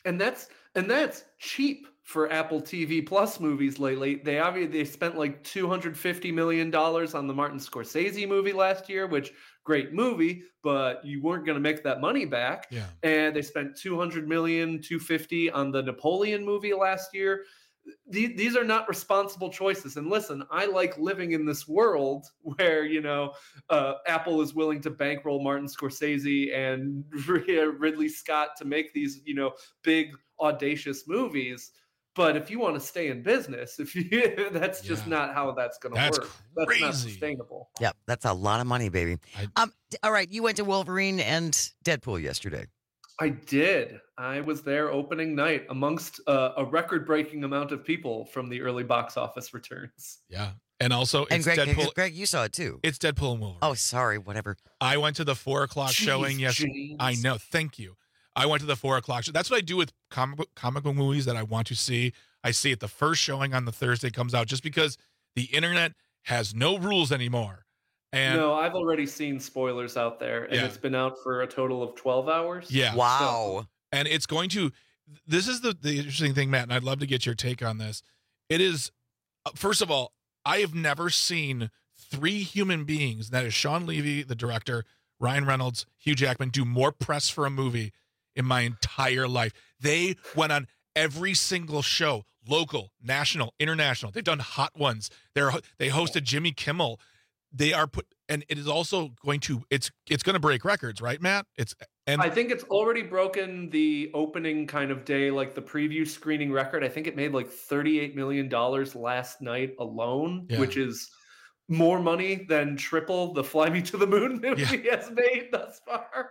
and that's and that's cheap for Apple T V Plus movies lately. They obviously they spent like two hundred fifty million dollars on the Martin Scorsese movie last year, which great movie, but you weren't going to make that money back. Yeah. And they spent two hundred million, two hundred fifty on the Napoleon movie last year. These, these are not responsible choices. And listen, I like living in this world where, you know, uh, Apple is willing to bankroll Martin Scorsese and Ridley Scott to make these, you know, big, audacious movies. But if you want to stay in business, if you, that's just Yeah. not how that's going to That's work. That's not crazy. sustainable. Yep, that's a lot of money, baby. I- Um, d- all right, you went to Wolverine and Deadpool yesterday. I did. I was there opening night amongst uh, a record-breaking amount of people from the early box office returns. Yeah. And also, And it's Greg, Deadpool. Greg, you saw it too. It's Deadpool and Wolverine. Oh, sorry, whatever. I went to the four o'clock Jeez, showing yesterday. James. I know. Thank you. I went to the four o'clock show. That's what I do with comic book, comic book movies that I want to see. I see it the first showing on the Thursday comes out just because the internet has no rules anymore. And no, I've already seen spoilers out there, and Yeah. it's been out for a total of twelve hours. yeah. Wow. And it's going to, this is the, the interesting thing, Matt, and I'd love to get your take on this. It is, uh, first of all, I have never seen three human beings, that is Sean Levy, the director, Ryan Reynolds, Hugh Jackman, do more press for a movie in my entire life. They went on every single show, local, national, international. They've done hot ones. They're, they hosted Jimmy Kimmel. They are put, and it is also going to, it's, it's going to break records, right, Matt? It's, and I think it's already broken the opening kind of day, like the preview screening record. I think it made like thirty-eight million dollars last night alone, Yeah. which is more money than triple the Fly Me to the Moon movie has made thus far.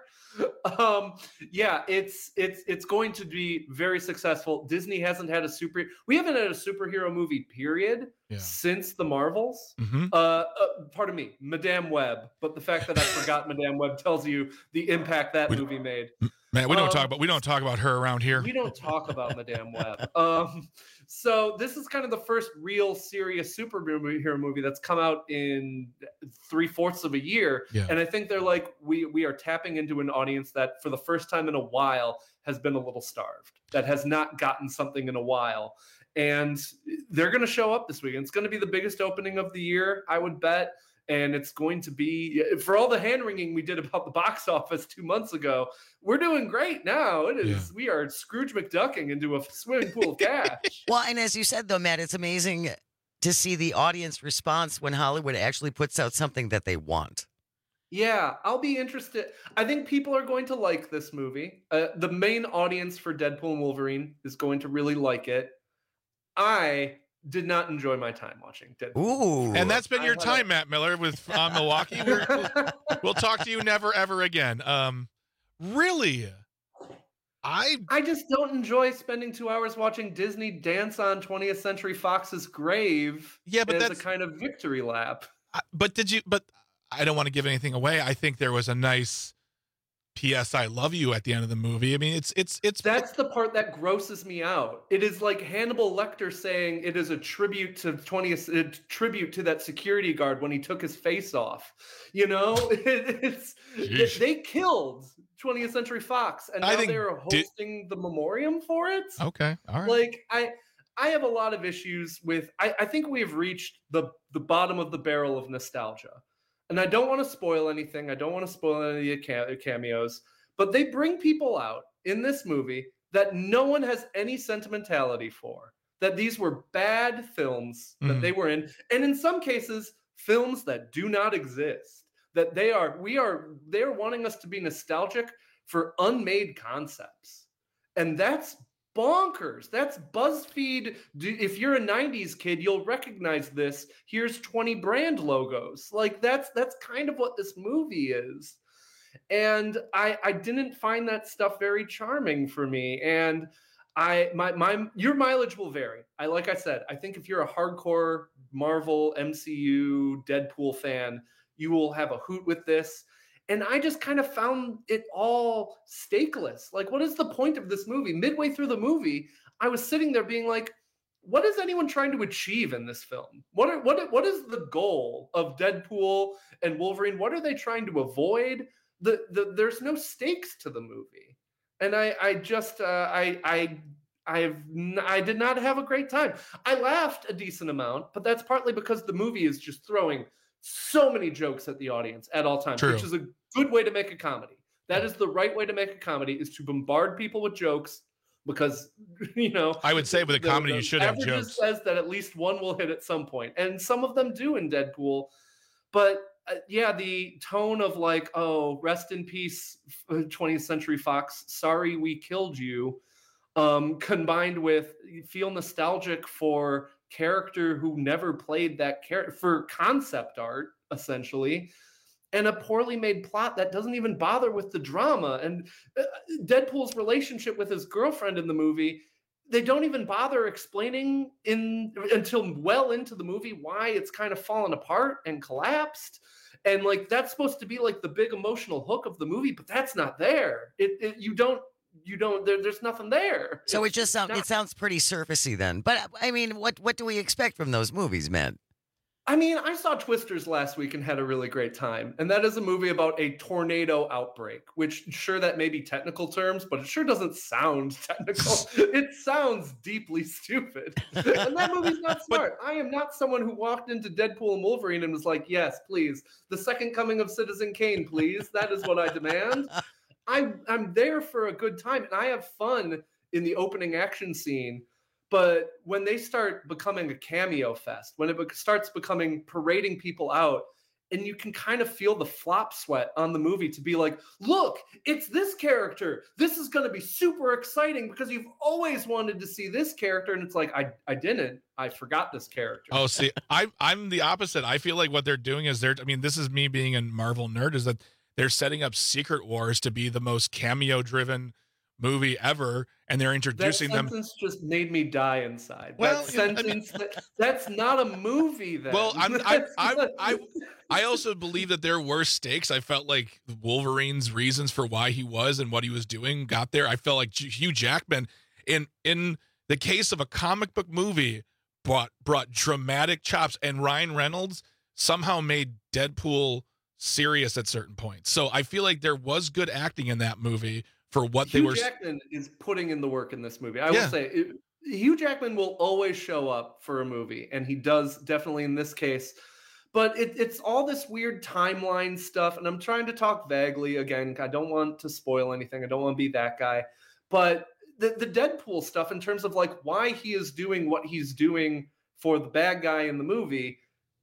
Um, yeah, it's it's it's going to be very successful. Disney hasn't had a super we haven't had a superhero movie period Yeah. since the Marvels. Mhm. Uh, uh, pardon me, Madame Web. But the fact that I forgot Madame Web tells you the impact that We- movie made. Man, we don't Um, talk about we don't talk about her around here. We don't talk about Madame Web. Um, so this is kind of the first real serious superhero movie that's come out in three fourths of a year, Yeah. and I think they're like we we are tapping into an audience that for the first time in a while has been a little starved, that has not gotten something in a while, and they're going to show up this week. And it's going to be the biggest opening of the year, I would bet. And it's going to be, for all the hand wringing we did about the box office two months ago, we're doing great now. It is, Yeah. we are Scrooge McDucking into a swimming pool of cash. Well, and as you said, though, Matt, it's amazing to see the audience response when Hollywood actually puts out something that they want. Yeah, I'll be interested. I think people are going to like this movie. Uh, the main audience for Deadpool and Wolverine is going to really like it. I did not enjoy my time watching Deadpool. Ooh. And that's been I your had a- time, Matt Miller, with uh, Milwaukee. We're, we'll, we'll talk to you never ever again. Um, really, I I just don't enjoy spending two hours watching Disney dance on twentieth Century Fox's grave. Yeah, but as that's- a kind of victory lap. I- but did you? But I don't want to give anything away. I think there was a nice P S I love you at the end of the movie. I mean, it's it's it's That's the part that grosses me out. It is like Hannibal Lecter saying it is a tribute to twentieth a tribute to that security guard when he took his face off. You know, it, it's Sheesh. they killed twentieth Century Fox, and I now think they're di- hosting the memoriam for it. okay. All right. Like I, I have a lot of issues with. I, I think we have reached the the bottom of the barrel of nostalgia. And I don't want to spoil anything. I don't want to spoil any of the ca- cameos. But they bring people out in this movie that no one has any sentimentality for. That these were bad films that Mhm. they were in. And in some cases, films that do not exist. That they are, we are, they're wanting us to be nostalgic for unmade concepts. And that's bonkers. That's BuzzFeed. Do- If you're a nineties kid, you'll recognize this. Here's twenty brand logos. Like that's that's kind of what this movie is. And I I didn't find that stuff very charming for me. And I my my your mileage will vary. I like I said, I think if you're a hardcore Marvel, M C U, Deadpool fan, you will have a hoot with this. And I just kind of found it all stakeless. Like, what is the point of this movie? Midway through the movie, I was sitting there being like, what is anyone trying to achieve in this film? What are, what what is the goal of Deadpool and Wolverine? What are they trying to avoid? The, the there's no stakes to the movie. and I I just uh, I I I've n- I did not have a great time. I laughed a decent amount, but that's partly because the movie is just throwing so many jokes at the audience at all times, True. which is a good way to make a comedy. That is the right way to make a comedy, is to bombard people with jokes, because, you know, I would say with a the- comedy the you should have averages jokes. says that at least one will hit at some point, and some of them do in Deadpool. But uh, yeah, the tone of like, oh, rest in peace, twentieth Century Fox, sorry we killed you, um, combined with you feel nostalgic for character who never played that character, for concept art, essentially, and a poorly made plot that doesn't even bother with the drama. And uh, Deadpool's relationship with his girlfriend in the movie, they don't even bother explaining in until well into the movie why it's kind of fallen apart and collapsed. And like, that's supposed to be like the big emotional hook of the movie, but that's not there. It, it you don't you don't there, there's nothing there. So It's it just sounds not- it sounds pretty surfacey then. But I mean, what what do we expect from those movies, man? I mean, I saw Twisters last week and had a really great time. And that is a movie about a tornado outbreak, which, sure, that may be technical terms, but it sure doesn't sound technical. It sounds deeply stupid. And that movie's not smart. I am not someone who walked into Deadpool and Wolverine and was like, yes, please. The second coming of Citizen Kane, please. That is what I demand. I, I'm there for a good time, and I have fun in the opening action scene. But when they start becoming a cameo fest, when it be- starts becoming parading people out, and you can kind of feel the flop sweat on the movie to be like, look, it's this character. This is going to be super exciting because you've always wanted to see this character. And it's like, I, I didn't. I forgot this character. Oh, see, I, I'm the opposite. I feel like what they're doing is they're, I mean, this is me being a Marvel nerd, is that they're setting up Secret Wars to be the most cameo-driven movie ever, and they're introducing that them. sentence just made me die inside. Well, that you know, I sentence, that, that's not a movie then. Well, I'm, I, That's I, not- I, I also believe that there were stakes. I felt like Wolverine's reasons for why he was and what he was doing got there. I felt like Hugh Jackman, in in the case of a comic book movie, brought brought dramatic chops, and Ryan Reynolds somehow made Deadpool serious at certain points. So I feel like there was good acting in that movie for what Hugh they were. Jackman is putting in the work in this movie. I Yeah. will say, it, Hugh Jackman will always show up for a movie, and he does definitely in this case. But it, it's all this weird timeline stuff, and I'm trying to talk vaguely again. I don't want to spoil anything. I don't want to be that guy. But the the Deadpool stuff, in terms of like why he is doing what he's doing for the bad guy in the movie,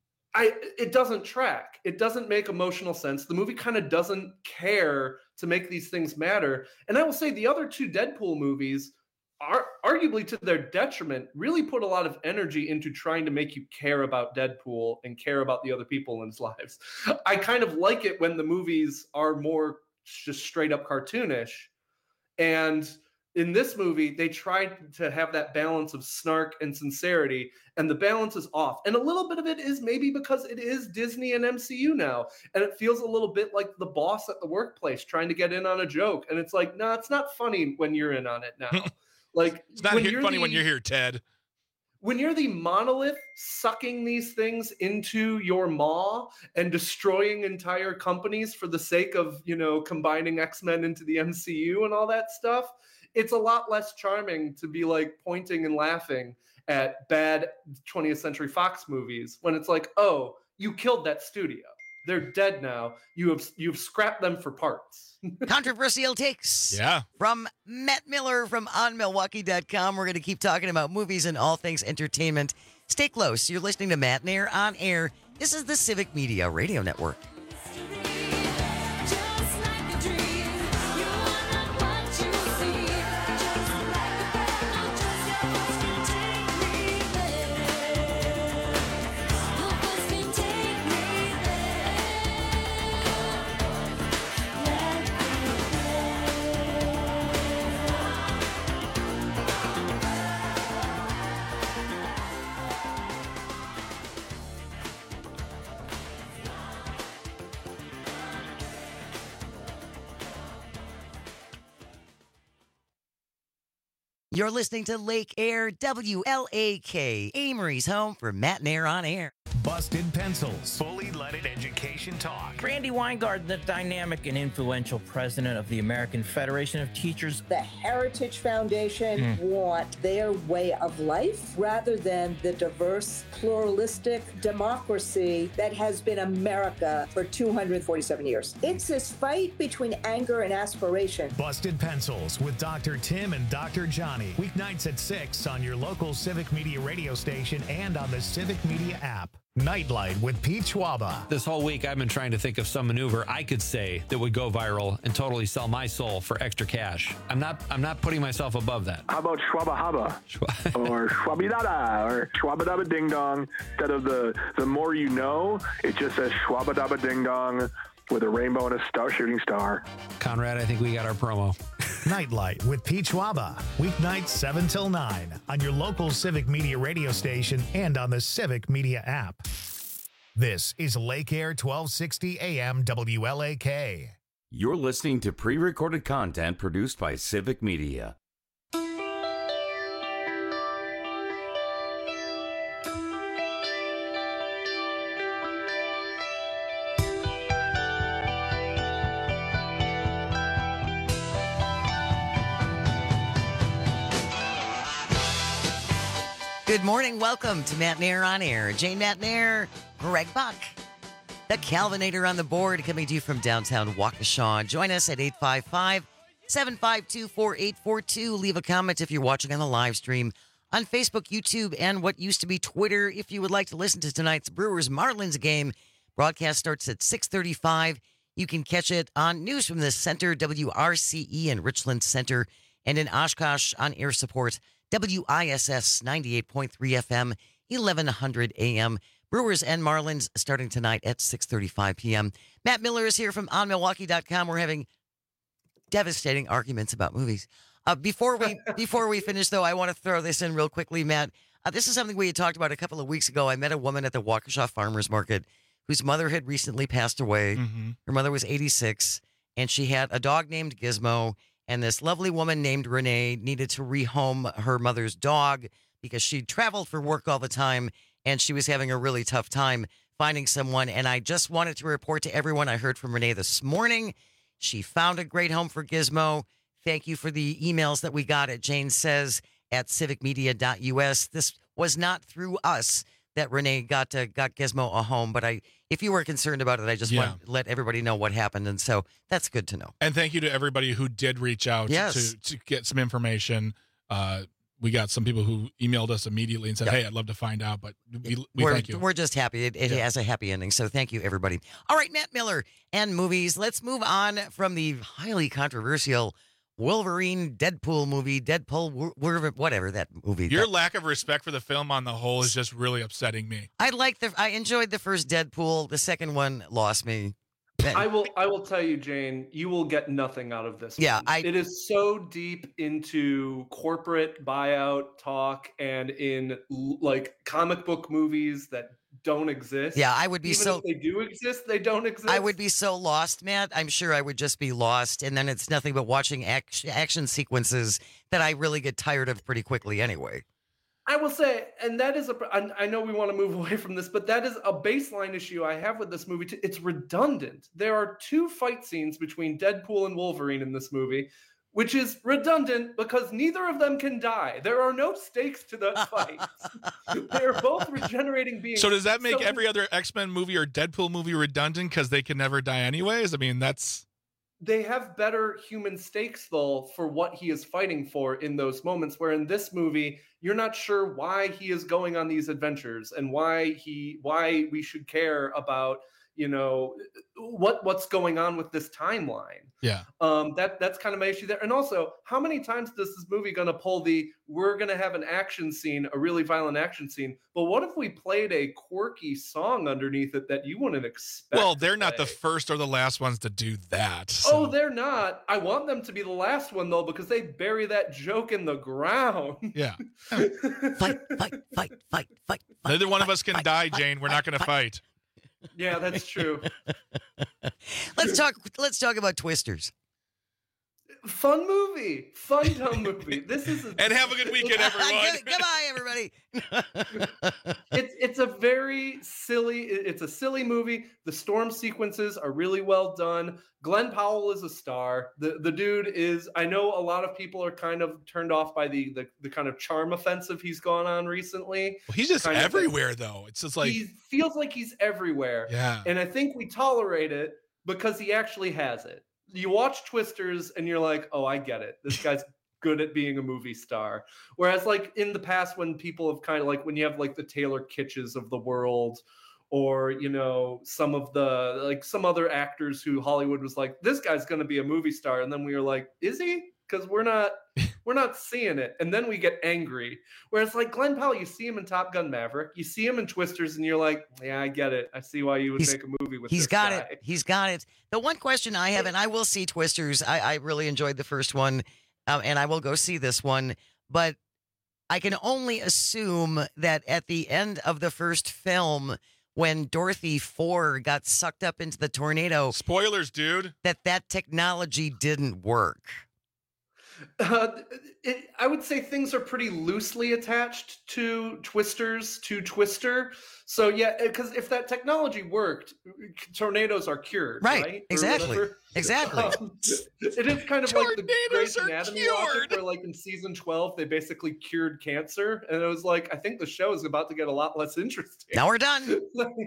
I it doesn't track. It doesn't make emotional sense. The movie kind of doesn't care to make these things matter. And I will say the other two Deadpool movies are arguably to their detriment, really put a lot of energy into trying to make you care about Deadpool and care about the other people in his lives. I kind of like it when the movies are more just straight up cartoonish. And in this movie, they tried to have that balance of snark and sincerity, and the balance is off. And a little bit of it is maybe because it is Disney and M C U now, and it feels a little bit like the boss at the workplace trying to get in on a joke. And it's like, no, nah, it's not funny when you're in on it now. Like, It's not when here, you're funny the- when you're here, Ted. when you're the monolith sucking these things into your maw and destroying entire companies for the sake of, you know, combining X-Men into the M C U and all that stuff, it's a lot less charming to be like pointing and laughing at bad twentieth Century Fox movies when it's like, oh, you killed that studio. They're dead now. You have you've scrapped them for parts. Controversial takes. Yeah. From Matt Miller from on milwaukee dot com. We're going to keep talking about movies and all things entertainment. Stay close. You're listening to Matt Nair on air. This is the Civic Media Radio Network. You're listening to Lake Air, W L A K, Amory's home for Matt Nair on air. Busted Pencils, fully leaded education talk. Randy Weingart, the dynamic and influential president of the American Federation of Teachers. The Heritage Foundation Mm. want their way of life rather than the diverse, pluralistic democracy that has been America for two hundred forty-seven years. It's this fight between anger and aspiration. Busted Pencils with Doctor Tim and Doctor Johnny. Weeknights at six on your local Civic Media radio station and on the Civic Media app. Nightlight with Pete Schwaba. This whole week, I've been trying to think of some maneuver I could say that would go viral and totally sell my soul for extra cash. I'm not. I'm not putting myself above that. How about Schwaba Haba or Schwabidada or Schwabadaba Ding Dong? Instead of the the more you know, it just says Schwabadaba Ding Dong with a rainbow and a star shooting star. Conrad, I think we got our promo. Nightlight with Pete Schwaba. Weeknights seven till nine on your local Civic Media radio station and on the Civic Media app. This is Lake Air twelve sixty A M W L A K. You're listening to pre-recorded content produced by Civic Media. Good morning. Welcome to Matt Nair on Air. Jane Matt Nair, Greg Buck, the Calvinator on the board, coming to you from downtown Waukesha. Join us at eight five five, seven five two, four eight four two. Leave a comment if you're watching on the live stream on Facebook, YouTube, and what used to be Twitter. If you would like to listen to tonight's Brewers-Marlins game, broadcast starts at six thirty-five. You can catch it on News from the Center, W R C E in Richland Center, and in Oshkosh on air support, W I S S ninety-eight point three F M, eleven hundred A M. Brewers and Marlins starting tonight at six thirty-five p.m. Matt Miller is here from on milwaukee dot com. We're having devastating arguments about movies. Uh, before we before we finish, though, I want to throw this in real quickly, Matt. Uh, this is something we had talked about a couple of weeks ago. I met a woman at the Waukesha Farmers Market whose mother had recently passed away. Mm-hmm. Her mother was eighty-six, and she had a dog named Gizmo. And this lovely woman named Renee needed to rehome her mother's dog because she traveled for work all the time and she was having a really tough time finding someone. And I just wanted to report to everyone, I heard from Renee this morning. She found a great home for Gizmo. Thank you for the emails that we got at Jane Says at civic media dot U S. This was not through us that Renee got to, got Gizmo a home, but I, if you were concerned about it, I just Yeah. want to let everybody know what happened, and so that's good to know. And thank you to everybody who did reach out Yes. to, to get some information. Uh, we got some people who emailed us immediately and said, Yeah. hey, I'd love to find out, but we, we we're, thank you. We're just happy. It, it Yeah. has a happy ending, so thank you, everybody. All right, Matt Miller and movies. Let's move on from the highly controversial Wolverine Deadpool movie, Deadpool, Wor- Wor- whatever that movie. Your that, lack of respect for the film on the whole is just really upsetting me. I like the. I enjoyed the first Deadpool. The second one lost me. I will I will tell you, Jane, you will get nothing out of this. Yeah, one. I- it is so deep into corporate buyout talk and in l- like comic book movies that don't exist. Yeah, I would be Even so- if they do exist, they don't exist. I would be so lost, Matt. I'm sure I would just be lost, and then it's nothing but watching action, action sequences that I really get tired of pretty quickly anyway. I will say, and that is a, I I know we want to move away from this, but that is a baseline issue I have with this movie. Too. It's redundant. There are two fight scenes between Deadpool and Wolverine in this movie, which is redundant because neither of them can die. There are no stakes to those fights. They're both regenerating beings. So does that make So- every other X-Men movie or Deadpool movie redundant because they can never die anyways? I mean, that's... They have better human stakes, though, for what he is fighting for in those moments, where in this movie, you're not sure why he is going on these adventures and why he why we should care about, you know, what what's going on with this timeline. Yeah. Um, that that's kind of my issue there. And also, how many times does this movie going to pull the we're going to have an action scene, a really violent action scene, but what if we played a quirky song underneath it that you wouldn't expect? Well, to they're not play? the first or the last ones to do that. Oh, they're not. I want them to be the last one, though, because they bury that joke in the ground. Yeah. Fight, fight, fight, fight, fight. Neither one of us can die, Jane. We're not going to fight. Yeah, that's true. Let's talk. Let's talk about Twisters. Fun movie. Fun dumb movie. This is a, and have a good weekend, everyone. Goodbye, everybody. it's it's a very silly. It's a silly movie. The storm sequences are really well done. Glenn Powell is a star. The the dude is. I know a lot of people are kind of turned off by the the, the kind of charm offensive he's gone on recently. Well, he's just kind everywhere, though. It's just like he feels like he's everywhere. Yeah, and I think we tolerate it because he actually has it. You watch Twisters and you're like, oh, I get it. This guy's good at being a movie star. Whereas like in the past, when people have kind of like, when you have like the Taylor Kitsch's of the world, or, you know, some of the, like some other actors who Hollywood was like, this guy's going to be a movie star. And then we were like, is he? Because we're not, we're not seeing it. And then we get angry. Whereas like Glenn Powell, you see him in Top Gun Maverick, you see him in Twisters, and you're like, yeah, I get it. I see why you would He's- make a movie with He's this got guy. it. He's got it. The one question I have, and I will see Twisters. I, I really enjoyed the first one, um, and I will go see this one. But I can only assume that at the end of the first film, when Dorothy Four got sucked up into the tornado, spoilers, dude, that that technology didn't work. Uh, it, I would say things are pretty loosely attached to Twisters, to Twister. So yeah, because if that technology worked, tornadoes are cured, right? Right, Or exactly. whatever. Exactly. Um, it is kind of like the Tornadoes Grey's are Anatomy cured. logic, where like in season twelve they basically cured cancer, and it was like I think the show is about to get a lot less interesting. Now we're done.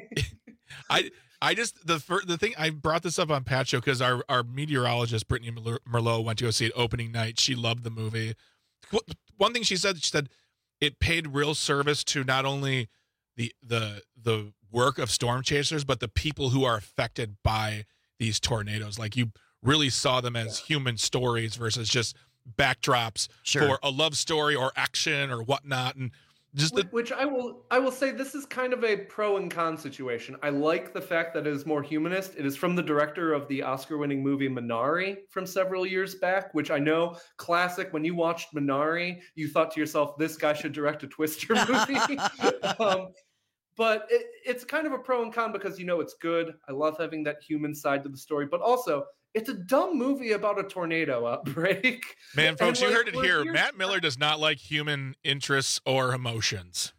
I I just the fir- the thing I brought this up on Pat Show because our our meteorologist Brittany Merlo- Merlot went to go see it opening night. She loved the movie. Wh- One thing she said, she said it paid real service to not only the the the work of storm chasers, but the people who are affected by these tornadoes. Like you really saw them as human stories versus just backdrops Sure. for a love story or action or whatnot. And just the, Which I will I will say this is kind of a pro and con situation. I like the fact that it is more humanist. It is from the director of the Oscar-winning movie Minari from several years back, which I know classic. When you watched Minari, you thought to yourself, this guy should direct a Twister movie. um, but it, it's kind of a pro and con because you know it's good. I love having that human side to the story, but also it's a dumb movie about a tornado outbreak. Man, folks, And, you like, heard it we're here. here- Matt Miller does not like human interests or emotions.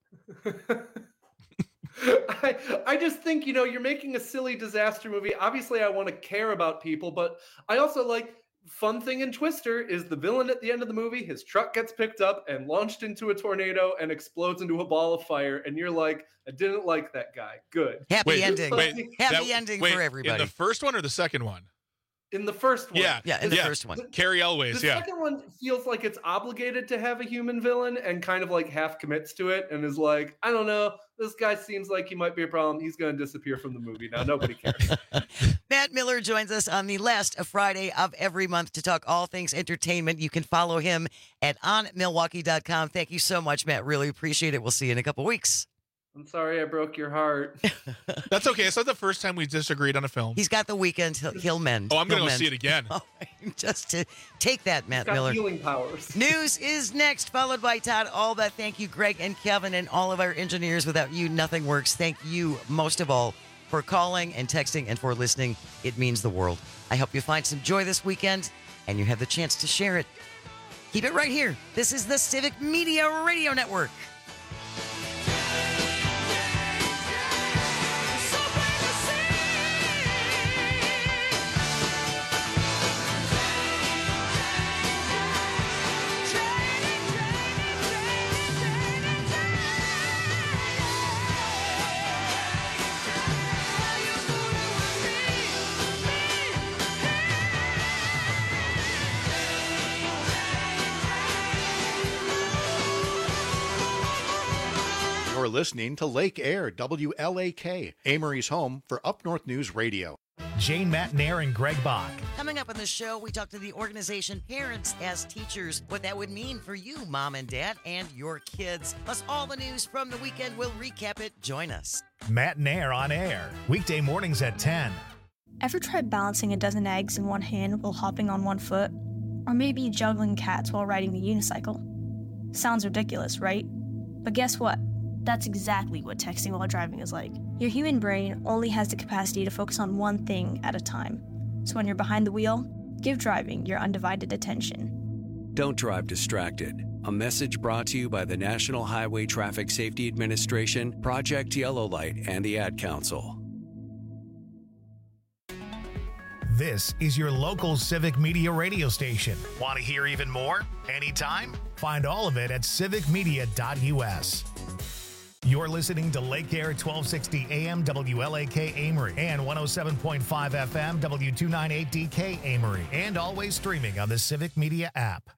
I, I just think, you know, you're making a silly disaster movie. Obviously, I want to care about people, but I also like fun thing in Twister is the villain at the end of the movie. His truck gets picked up and launched into a tornado and explodes into a ball of fire. And you're like, I didn't like that guy. Good. Happy Wait, ending. wait, Happy that- ending wait, for everybody. In the first one or the second one? In the first one. Yeah, Yeah, in the first one. Carrie Elways, The yeah. second one feels like it's obligated to have a human villain and kind of like half commits to it and is like, I don't know, this guy seems like he might be a problem. He's going to disappear from the movie now. Nobody cares. Matt Miller joins us on the last Friday of every month to talk all things entertainment. You can follow him at on milwaukee dot com. Thank you so much, Matt. Really appreciate it. We'll see you in a couple weeks. I'm sorry I broke your heart. That's okay. It's not the first time we disagreed on a film. He's got the weekend. He'll, he'll mend. Oh, I'm going He'll to go see mend. it again. Just to take that, Matt Got Miller. healing powers. News is next, followed by Todd Alba. Thank you, Greg and Kevin, and all of our engineers. Without you, nothing works. Thank you, most of all, for calling and texting and for listening. It means the world. I hope you find some joy this weekend and you have the chance to share it. Keep it right here. This is the Civic Media Radio Network. You're listening to Lake Air, W L A K, Amory's home for Up North News Radio. Jane Matnair and Greg Bach. Coming up on the show, we talk to the organization Parents as Teachers, what that would mean for you, mom and dad, and your kids. Plus, all the news from the weekend. We'll recap it. Join us. Matnair on air, weekday mornings at ten. Ever tried balancing a dozen eggs in one hand while hopping on one foot? Or maybe juggling cats while riding the unicycle? Sounds ridiculous, right? But guess what? That's exactly what texting while driving is like. Your human brain only has the capacity to focus on one thing at a time. So when you're behind the wheel, Give driving your undivided attention. Don't drive distracted. A message brought to you by the National Highway Traffic Safety Administration, Project Yellow Light, and the Ad Council. This is your local Civic Media radio station. Want to hear even more? Anytime? Find all of it at civic media dot U S. You're listening to Lake Air twelve sixty A M W L A K Amory and one oh seven point five F M W two ninety-eight D K Amory, and always streaming on the Civic Media app.